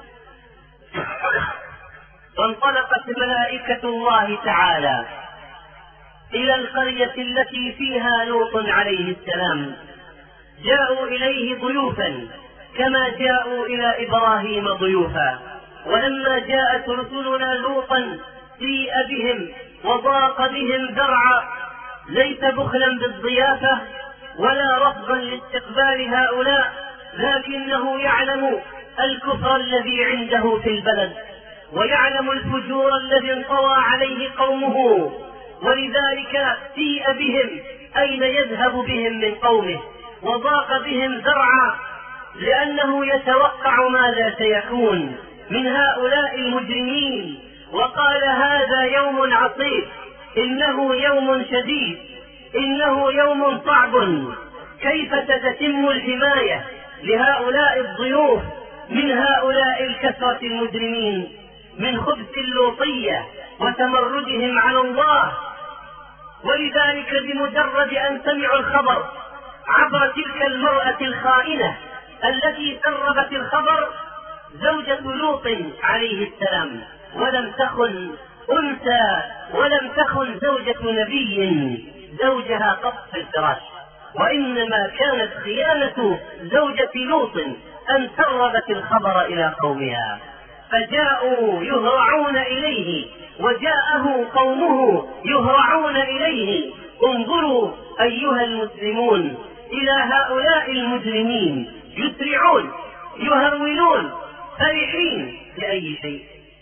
وانطلقت ملائكة الله تعالى إلى القرية التي فيها لوط عليه السلام، جاءوا إليه ضيوفا كما جاءوا إلى إبراهيم ضيوفا. ولما جاءت رسلنا لوطا سيء بهم وضاق بهم ذرعا، ليس بخلا بالضيافة ولا رفضا لاستقبال هؤلاء، لكنه يعلم الكفر الذي عنده في البلد، ويعلم الفجور الذي انطوى عليه قومه، ولذلك سيء بهم أين يذهب بهم من قومه، وضاق بهم ذرعا، لأنه يتوقع ماذا سيكون من هؤلاء المجرمين. وقال: هذا يوم عصيب، إنه يوم شديد، إنه يوم صعب. كيف ستتم الحماية لهؤلاء الضيوف من هؤلاء الكثرة المجرمين، من خبث اللوطية وتمردهم على الله؟ ولذلك بمجرد أن سمعوا الخبر عبر تلك المرأة الخائنة التي سربت الخبر، زوجة لوط عليه السلام، ولم تخن أنثى ولم تخن زوجة نبي زوجها قط في الفراش، وإنما كانت خيانة زوجة لوط أن سربت الخبر إلى قومها، فجاءوا يهرعون إليه وجاءه قومه يهرعون إليه. انظروا أيها المسلمون إلى هؤلاء المجرمين، يسرعون يهرولون فرحين لأي شيء،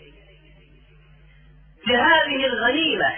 لهذه الغنيمة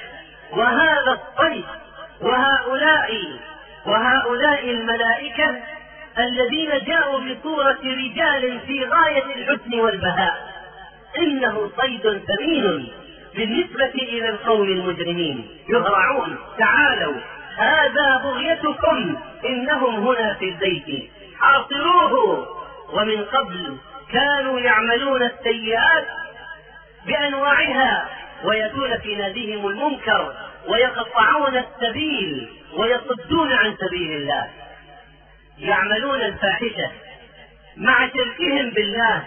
وهذا الصيد، وهؤلاء الملائكة الذين جاءوا بصورة رجال في غاية الحسن والبهاء، إنه صيد ثمين بالنسبة إلى القوم المجرمين. يهرعون: تعالوا هذا بغيتكم، إنهم هنا في البيت حاصروه. ومن قبل كانوا يعملون السيئات بأنواعها ويأتون في ناديهم المنكر ويقطعون السبيل ويصدون عن سبيل الله، يعملون الفاحشة مع شركهم بالله.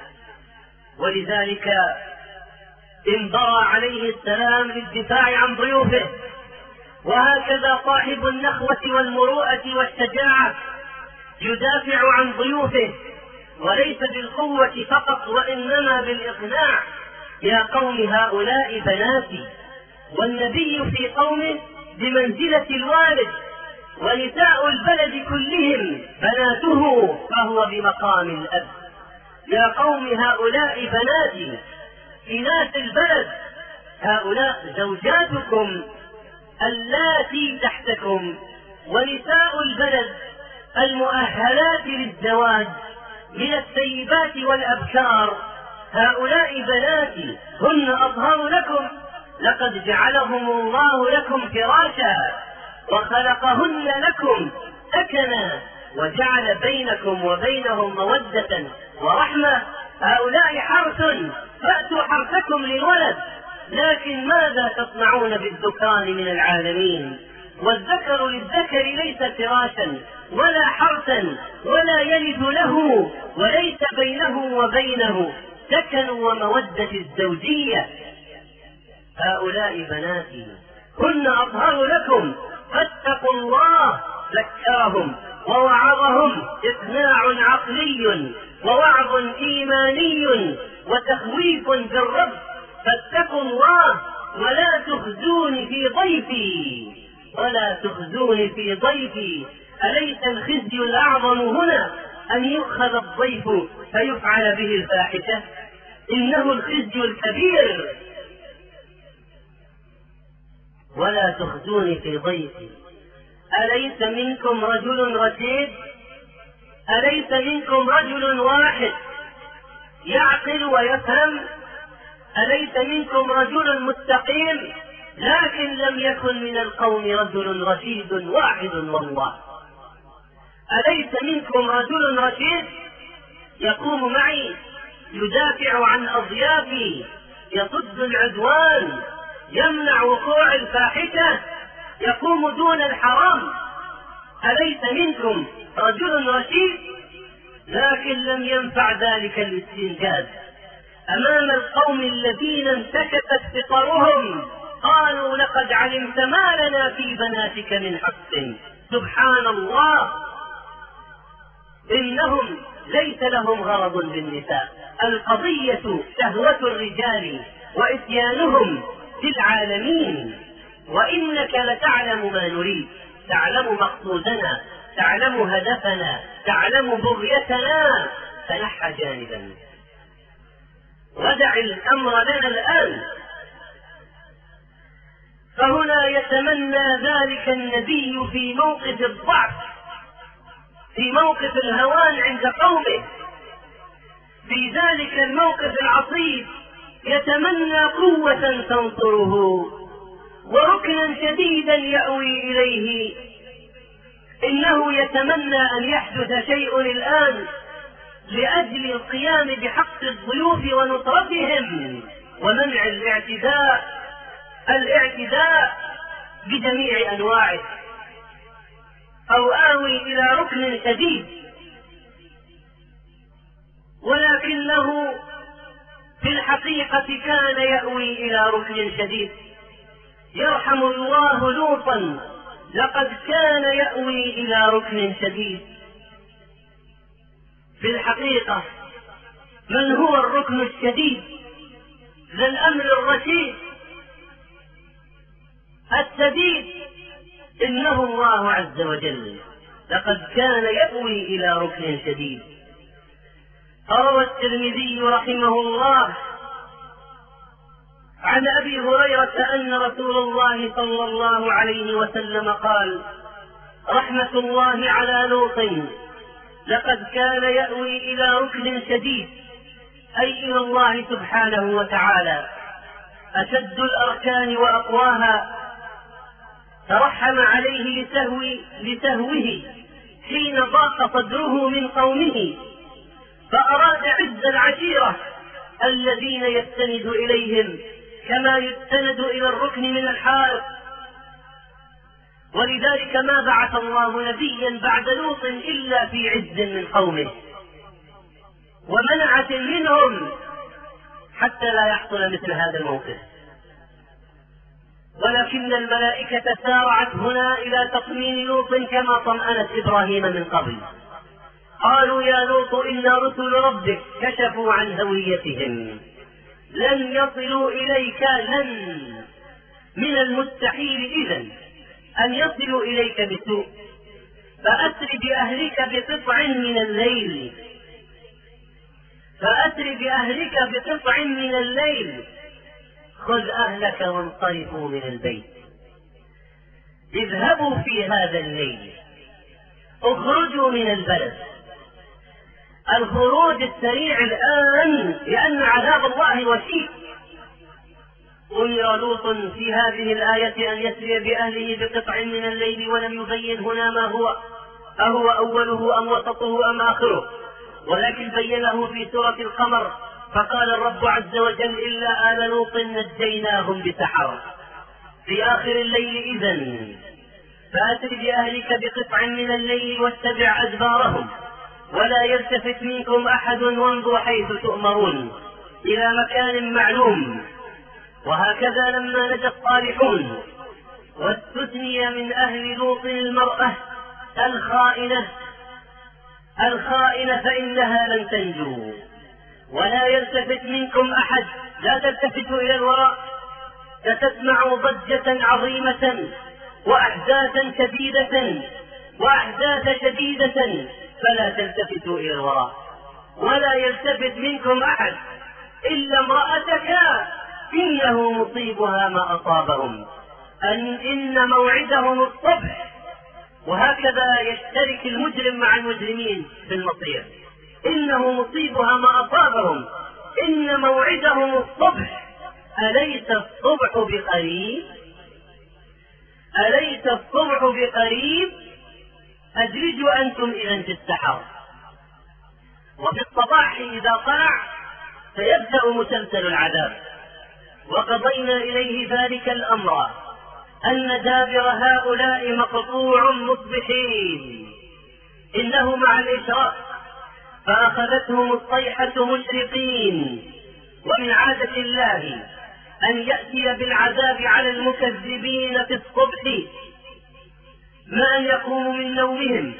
ولذلك انبرى عليه السلام للدفاع عن ضيوفه، وهكذا صاحب النخوة والمروءة والشجاعة يدافع عن ضيوفه، وليس بالقوة فقط وإنما بالإقناع: يا قوم هؤلاء بناتي. والنبي في قومه بمنزلة الوالد، ونساء البلد كلهم بناته فهو بمقام الأب. يا قوم هؤلاء بناتي، إناث البلد، هؤلاء زوجاتكم اللاتي تحتكم، ونساء البلد المؤهلات للزواج من الثيبات والأبكار، هؤلاء بناتي هن أطهر لكم، لقد جعلهم الله لكم فراشا وخلقهن لكم سكنا وجعل بينكم وبينهم مودة ورحمة. هؤلاء حرث فأتوا حرثكم للولد، لكن ماذا تصنعون بالذكران من العالمين؟ والذكر للذكر ليس فراشا ولا حرثا ولا يلد له، وليس بينه وبينه سكن ومودة الزوجية. هؤلاء بناتي هن أطهر لكم فاتقوا الله. ذكرهم ووعظهم إقناع عقلي ووعظ إيماني وتخويف بالرب. فاتقوا الله ولا تخزوني في ضيفي، ولا تخزوني في ضيفي. أليس الخزي الأعظم هنا أن يؤخذ الضيف فيفعل به الفاحشة؟ إنه الخزي الكبير. ولا تخزوني في ضيفي. أليس منكم رجل رشيد؟ أليس منكم رجل واحد يعقل ويفهم؟ أليس منكم رجل مستقيم؟ لكن لم يكن من القوم رجل رشيد واحد والله. أليس منكم رجل رشيد يقوم معي يدافع عن أضيافي، يصد العدوان، يمنع وقوع الفاحشة، يقوم دون الحرام؟ أليس منكم رجل رشيد؟ لكن لم ينفع ذلك الاستنجاد أمام القوم الذين انتكست فطرهم، قالوا: لقد علمت ما لنا في بناتك من حق. سبحان الله، إنهم ليس لهم غرض بالنساء، القضية شهوة الرجال وإتيانهم في العالمين. وإنك لتعلم ما نريد، تعلم مقصودنا، تعلم هدفنا، تعلم بغيتنا، فنحى جانبا ودع الأمر لنا الآن. فهنا يتمنى ذلك النبي في موقف الضعف، في موقف الهوان عند قومه، في ذلك الموقف العصيب يتمنى قوة تنصره وركنا شديدا يأوي إليه. إنه يتمنى أن يحدث شيء الآن لأجل القيام بحق الضيوف ونصرتهم ومنع الاعتداء بجميع أنواعه. أو آوي إلى ركن شديد، ولكنه في الحقيقة كان يأوي إلى ركن شديد. يرحم الله لوطا، لقد كان يأوي إلى ركن شديد. في الحقيقة من هو الركن الشديد ذا الأمر الرشيد السديد؟ إنه الله عز وجل، لقد كان يأوي إلى ركن شديد. روى الترمذي رحمه الله عن أبي هريرة أن رسول الله صلى الله عليه وسلم قال: رحمة الله على لوط لقد كان يأوي إلى ركن شديد، أي إلى الله سبحانه وتعالى، أشد الأركان وأقواها، ترحم عليه لسهوه حين ضاق صدره من قومه، فأراد عز العشيرة الذين يستند إليهم كما يستند إلى الركن من الحائط. ولذلك ما بعث الله نبيا بعد لوط إلا في عز من قومه ومنعة منهم حتى لا يحصل مثل هذا الموقف. ولكن الملائكة سارعت هنا إلى تطمين لوط كما طمأنت إبراهيم من قبل. قالوا يا لوط إن رسل ربك كشفوا عن هويتهم، لن يصلوا إليك، لن من المستحيل إذن أن يصلوا إليك بسوء، فأسر بأهلك بقطع من الليل خذ أهلك وانصرفوا من البيت، اذهبوا في هذا الليل، اخرجوا من البلد. الخروج السريع الآن لأن عذاب الله وشيك. أمر لوط في هذه الآية أن يسري بأهله بقطع من الليل، ولم يبين هنا ما هو، أهو أوله أم وسطه أم آخره، ولكن بينه في سورة القمر. فقال الرب عز وجل إلا آل لوط نجيناهم بسحر في آخر الليل. إذن فأسر بأهلك بقطع من الليل واتبع أدبارهم ولا يلتفت منكم أحد وامضوا حيث تؤمرون إلى مكان معلوم. وهكذا لما نجا الصالحون واستثني من أهل لوط المرأة الخائنة فإنها لن تنجو. ولا يلتفت منكم أحد، لا تلتفتوا إلى الوراء، ستسمعوا ضجة عظيمة وأحداثا شديدة فلا تلتفتوا إلى الوراء. ولا يلتفت منكم أحد إلا امرأتك إنه مصيبها ما أصابهم، إن موعدهم الصبح. وهكذا يشترك المجرم مع المجرمين في المصير. إنه مصيبها ما أصابهم إن موعدهم الصبح أليس الصبح بقريب أدرجوا أنتم إذا في السحر. وفي الصباح إذا طلع سيبدأ مسلسل العذاب. وقضينا إليه ذلك الأمر أن دابر هؤلاء مقطوع مصبحين، إنه مع الإشراق فأخذتهم الصيحة مشرقين. ومن عادة الله أن يأتي بالعذاب على المكذبين في الصبح ما أن يقوموا من نومهم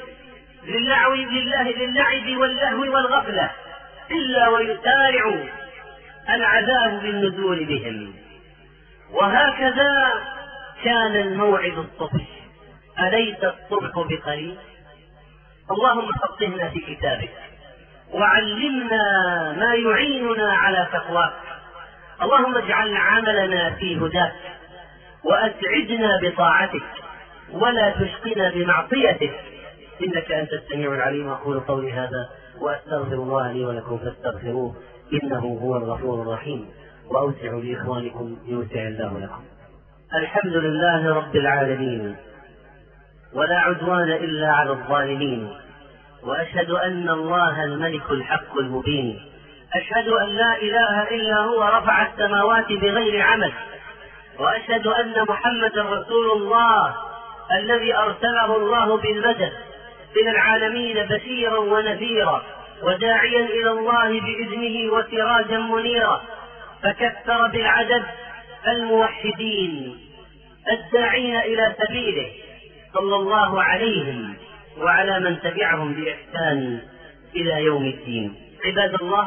للعب واللهو والغفلة إلا ويسارع العذاب بالنزول بهم. وهكذا كان الموعد الصبح. أليس الصبح بقريب؟ اللهم فقهنا في كتابك وعلمنا ما يعيننا على تقواك. اللهم اجعل عملنا في هداك وأسعدنا بطاعتك ولا تشقنا بمعصيتك، إنك أنت السميع العليم. أقول قولي هذا وأستغفر الله لي ولكم فاستغفروه إنه هو الغفور الرحيم. وأوسعوا لإخوانكم يوسع الله لكم. الحمد لله رب العالمين، ولا عدوان إلا على الظالمين. وأشهد أن الله الملك الحق المبين. أشهد أن لا إله إلا هو رفع السماوات بغير عمد. وأشهد أن محمدا رسول الله الذي أرسله الله بالمدد إلى العالمين بشيرا ونذيرا وداعيا إلى الله بإذنه وسراجا منيرا. فكثر بالعدد الموحدين الداعين إلى سبيله صلى الله عليهم وعلى من تبعهم بإحسان إلى يوم الدين. عباد الله،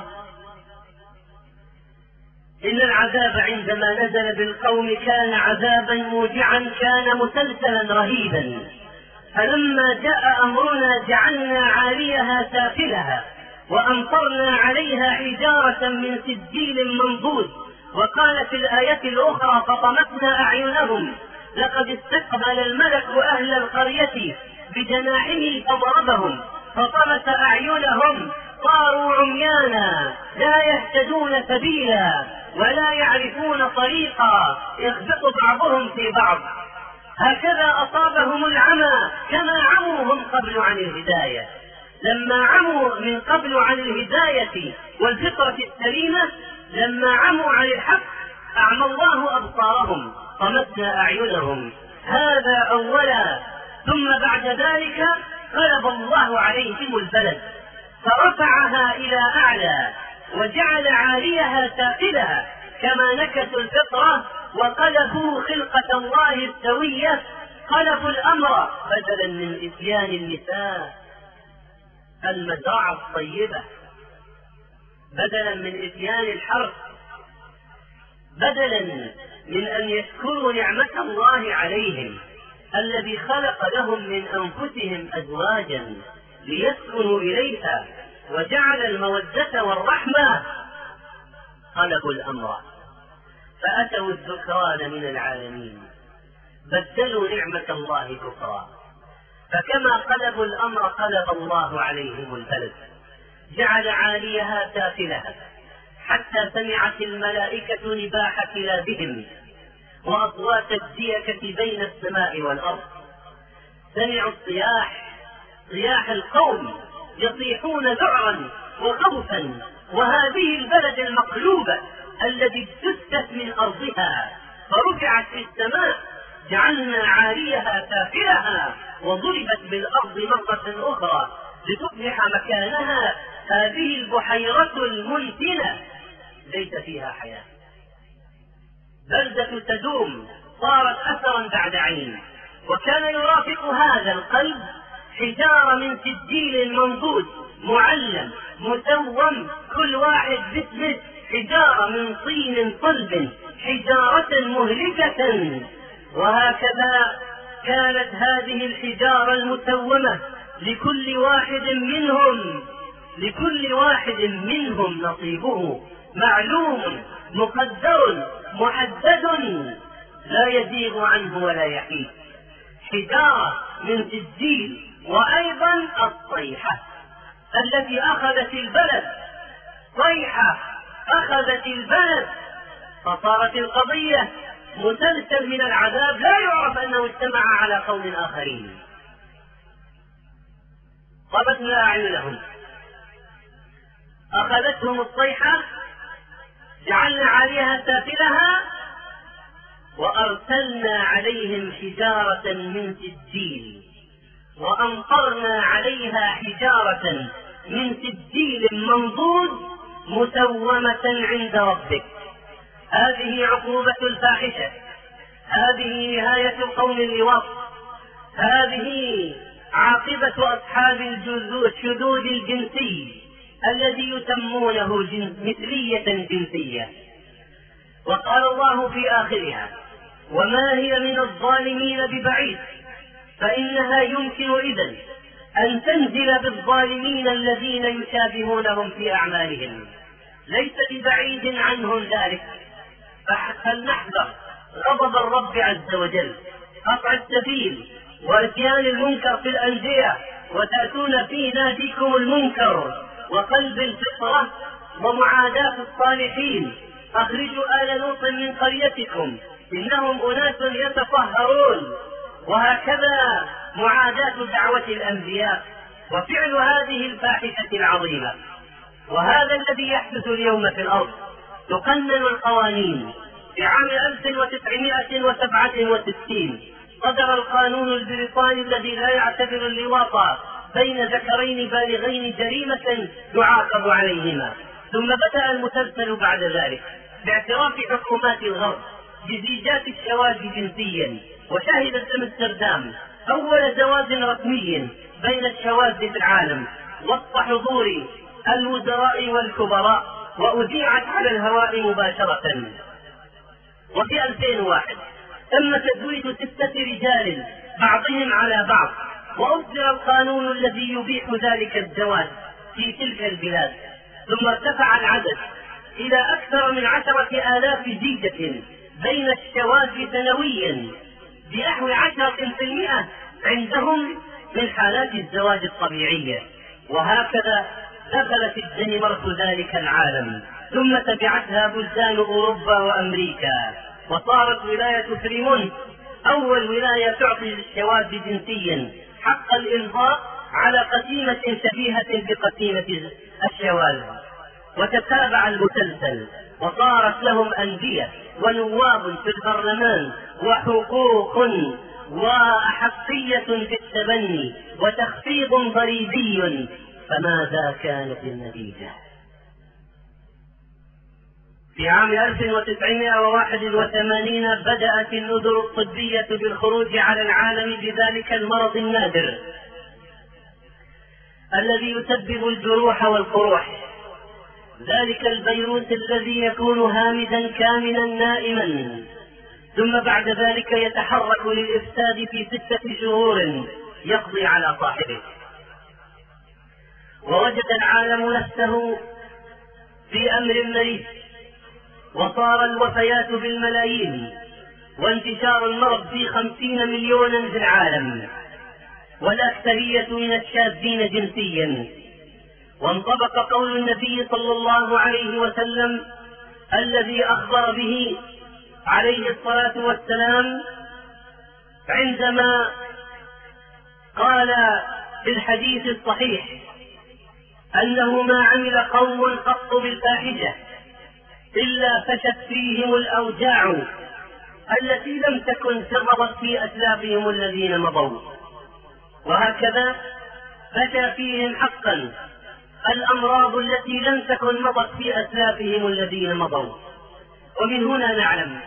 إن العذاب عندما نزل بالقوم كان عذابا موجعا، كان مسلسلا رهيبا. فلما جاء أمرنا جعلنا عاليها سافلها وأمطرنا عليها حجارة من سجيل منضود. وقال في الآية الأخرى فطمسنا أعينهم لقد استقبل الملك أهل القرية بجناحه فضربهم فطمس أعينهم صاروا عميانا لا يهتدون سبيلا ولا يعرفون طريقا يخبط بعضهم في بعض. هكذا أصابهم العمى كما عموا هم قبل عن الهداية. لما عموا من قبل عن الهداية والفطرة السليمة، لما عموا عن الحق أعمى الله أبصارهم، طمسنا أعينهم. هذا أولا. ثم بعد ذلك قلب الله عليهم البلد فرفعها إلى أعلى وجعل عاليها سافلها، كما نكثوا الفطرة وقلبوا خلقة الله السوية. قلبوا الأمر بدلا من إتيان النساء المزرعة الطيبة، بدلا من إتيان الحرث، بدلا من أن يشكروا نعمة الله عليهم الذي خلق لهم من أنفسهم أزواجا ليسكنوا إليها وجعل المودة والرحمة، قلبوا الأمر فأتوا الذكران من العالمين، بدلوا نعمة الله كفرا. فكما قلبوا الأمر قلب الله عليهم البلد، جعل عاليها سافلها حتى سمعت الملائكة نباح كلابهم وأصوات الديكة بين السماء والأرض. سمعوا صياح القوم يصيحون ذعرا وخوفا، وهذه البلد المقلوبة التي اجتثت من أرضها فرفعت في السماء جعلنا عاليها سافلها وضربت بالأرض مرة أخرى لتصبح مكانها هذه البحيرة المنتنة ليس فيها حياة. بلدة تدوم صارت أثرا بعد عين. وكان يرافق هذا القلب حجارة من سجيل منضود معلم مسوم كل واحد باسمه، حجارة من طين صلب، حجارة مهلكة. وهكذا كانت هذه الحجارة المسومة لكل واحد منهم نصيبه معلوم مقدر محدد لا يزيغ عنه ولا يحيد. حجارة من سجيل. وأيضا الصيحة التي أخذت البلد، صيحة أخذت البلد، فصارت القضية مسلسل من العذاب لا يعرف أنه اجتمع على قوم آخرين. طمسنا أعينهم، أخذتهم الصيحة، جعلنا عليها سافلها، وأرسلنا عليهم حجارة من سجيل، وأمطرنا عليها حجارة من سجيل منضود مسومة عند ربك. هذه عقوبة الفاحشة، هذه نهاية قوم اللواط، هذه عاقبة أصحاب الشذوذ الجنسي الذي يسمونه مثلية جنسية. وقال الله في آخرها: وما هي من الظالمين ببعيد، فإنها يمكن إذن أن تنزل بالظالمين الذين يشابهونهم في أعمالهم، ليس ببعيد عنهم ذلك. فلنحذر غضب الرب عز وجل، قطع السبيل وإتيان المنكر في الأندية، وتأتون في ناديكم المنكر، وقلب الفطرة ومعاداة الصالحين. أخرجوا آل لوط من قريتكم إنهم أناس يتطهرون. وهكذا معاداة دعوة الأنبياء وفعل هذه الفاحشة العظيمة. وهذا الذي يحدث اليوم في الأرض. تقنن القوانين. في عام 1967 صدر القانون البريطاني الذي لا يعتبر اللواط بين ذكرين بالغين جريمة يعاقب عليهما. ثم بدأ المسلسل بعد ذلك باعتراف حكومات الغرب بزيجات الشواذ جنسيا. وشهدت أمستردام أول زواج رسمي بين الشواذ في العالم وسط حضور الوزراء والكبراء، وأذيعت على الهواء مباشرة. وفي 2001 تم تزويج 6 رجال بعضهم على بعض، وأصدر القانون الذي يبيح ذلك الزواج في تلك البلاد. ثم ارتفع العدد إلى أكثر من 10,000 زيجة بين الشواذ سنويا، بنحو 10% عندهم من حالات الزواج الطبيعية. وهكذا دخلت الدنمارك ذلك العالم، ثم تبعتها بلدان أوروبا وأمريكا، وصارت ولاية فريمونت أول ولاية تعطي للشواذ جنسيا حق الإمضاء على قسيمة شبيهة بقسيمة الشواذ. وتتابع المسلسل، وصارت لهم أندية ونواب في البرلمان وحقوق وأحقية في التبني وتخفيض ضريبي. فماذا كانت النتيجة؟ في عام 1981 بدأت النذر الطبية بالخروج على العالم بذلك المرض النادر الذي يسبب الجروح والقروح، ذلك الفيروس الذي يكون هامدا كامنا نائما، ثم بعد ذلك يتحرك للإفساد في 6 شهور يقضي على صاحبه. ووجد العالم نفسه في أمر مريض، وصار الوفيات بالملايين، وانتشار المرض في 50 مليونا في العالم، والأكثرية من الشاذين جنسيا. وانطبق قول النبي صلى الله عليه وسلم الذي أخبر به عليه الصلاة والسلام عندما قال في الحديث الصحيح أنه ما عمل قوم قط بالفاحشة إلا فشت فيهم الأوجاع التي لم تكن سبقت في أسلافهم الذين مضوا، وهكذا فشى فيهم حقا الأمراض التي لم تكن مضت في أسلافهم الذين مضوا. ومن هنا نعلم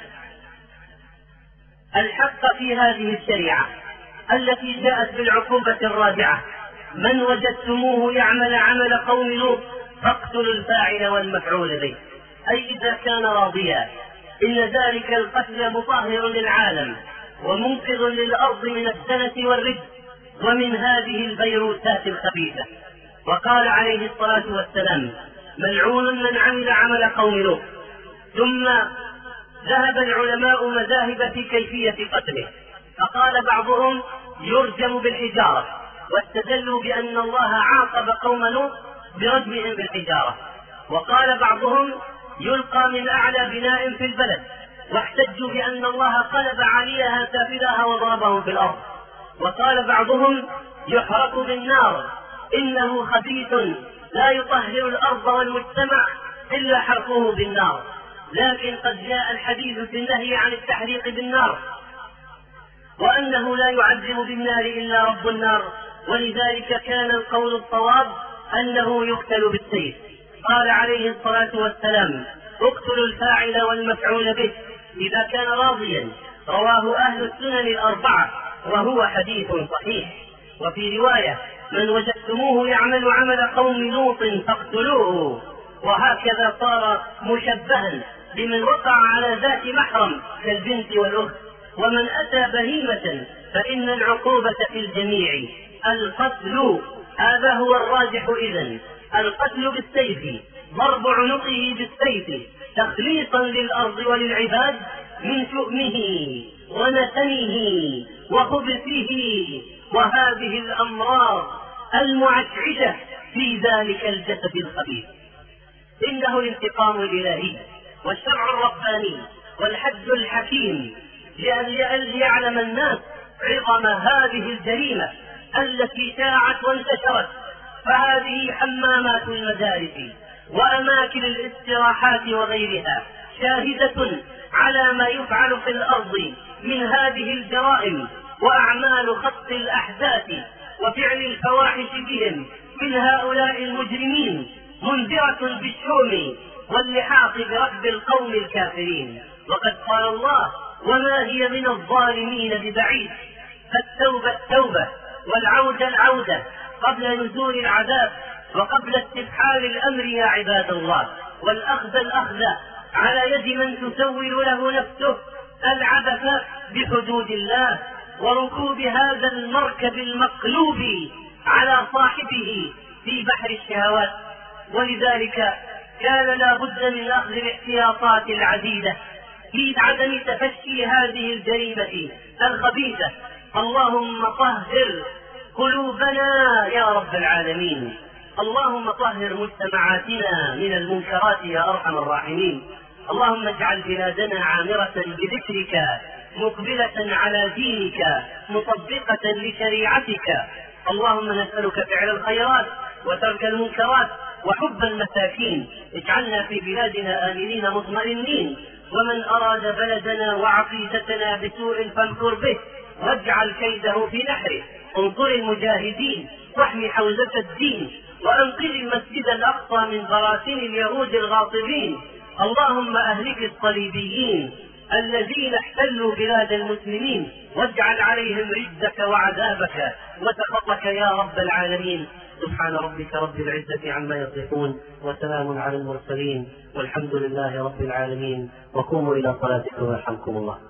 الحق في هذه الشريعة التي جاءت بالعقوبة الرادعة: من وجدتموه يعمل عمل قوم لوط فاقتلوا الفاعل والمفعول به، أي إذا كان راضيا إن ذلك القتل مطهر للعالم ومنقذ للأرض من الدنس والرجس ومن هذه الفيروسات الخبيثة. وقال عليه الصلاة والسلام: ملعون من عمل عمل قوم لوط. ثم ذهب العلماء مذاهب في كيفية قتله، فقال بعضهم يرجم بالحجارة، واستدلوا بأن الله عاقب قوم لوط برجمهم بالحجارة. وقال بعضهم يلقى من أعلى بناء في البلد، واحتجوا بأن الله قلب عليها سافلها وضربهم في الأرض. وقال بعضهم يحرق بالنار، إنه خبيث لا يطهر الأرض والمجتمع إلا حرقه بالنار. لكن قد جاء الحديث في النهي عن التحريق بالنار، وأنه لا يعذب بالنار إلا رب النار، ولذلك كان القول الصواب أنه يقتل بالسيف. قال عليه الصلاة والسلام: اقتلوا الفاعل والمفعول به إذا كان راضيا. رواه أهل السنن الأربعة وهو حديث صحيح. وفي رواية: من وجدتموه يعمل عمل قوم لوط فاقتلوه. وهكذا صار مشبها بمن وقع على ذات محرم كالبنت والأخت. ومن أتى بهيمة فإن العقوبة في الجميع القتل. هذا هو الراجح. إذن القتل بالسيف، ضرب عنقه بالسيف تخليصا للأرض وللعباد من شؤمه ونتنه وخبثه وهذه الأمراض المعشعشة في ذلك الجسد الخبيث. إنه الانتقام الإلهي والشرع الرباني والحد الحكيم ليعلم الناس عظم هذه الجريمة التي شاعت وانتشرت. فهذه حمامات المدارس وأماكن الاستراحات وغيرها شاهدة على ما يفعل في الأرض من هذه الجرائم وأعمال خط الأحداث وفعل الفواحش بهم من هؤلاء المجرمين، منذرة بالشوم واللحاق بركب القوم الكافرين. وقد قال الله: وما هي من الظالمين ببعيد. فالتوبة التوبة والعودة العودة قبل نزول العذاب وقبل استفحال الأمر يا عباد الله، والأخذ الأخذ على يد من تسول له نفسه العبث بحدود الله وركوب هذا المركب المقلوب على صاحبه في بحر الشهوات. ولذلك كان لا بد من أخذ الاحتياطات العديدة في عدم تفشي هذه الجريمة الخبيثة. اللهم طهر قلوبنا يا رب العالمين اللهم طهر مجتمعاتنا من المنكرات يا أرحم الراحمين. اللهم اجعل بلادنا عامرة بذكرك، مقبلة على دينك، مطبقة لشريعتك. اللهم نسألك فعل الخيرات وترك المنكرات وحب المساكين. اجعلنا في بلادنا آمنين مطمئنين، ومن أراد بلدنا وعقيدتنا بسوء فامكر به واجعل كيده في نحره. انصر المجاهدين واحمي حوزة الدين، وأنقذ المسجد الأقصى من براثن اليهود الغاصبين. اللهم أهلك الصليبيين الذين احتلوا بلاد المسلمين، واجعل عليهم رجزك وعذابك وسخطك يا رب العالمين. سبحان ربك رب العزة عما يصفون، وسلام على المرسلين، والحمد لله رب العالمين. وقوموا إلى صلاتكم ويرحمكم الله.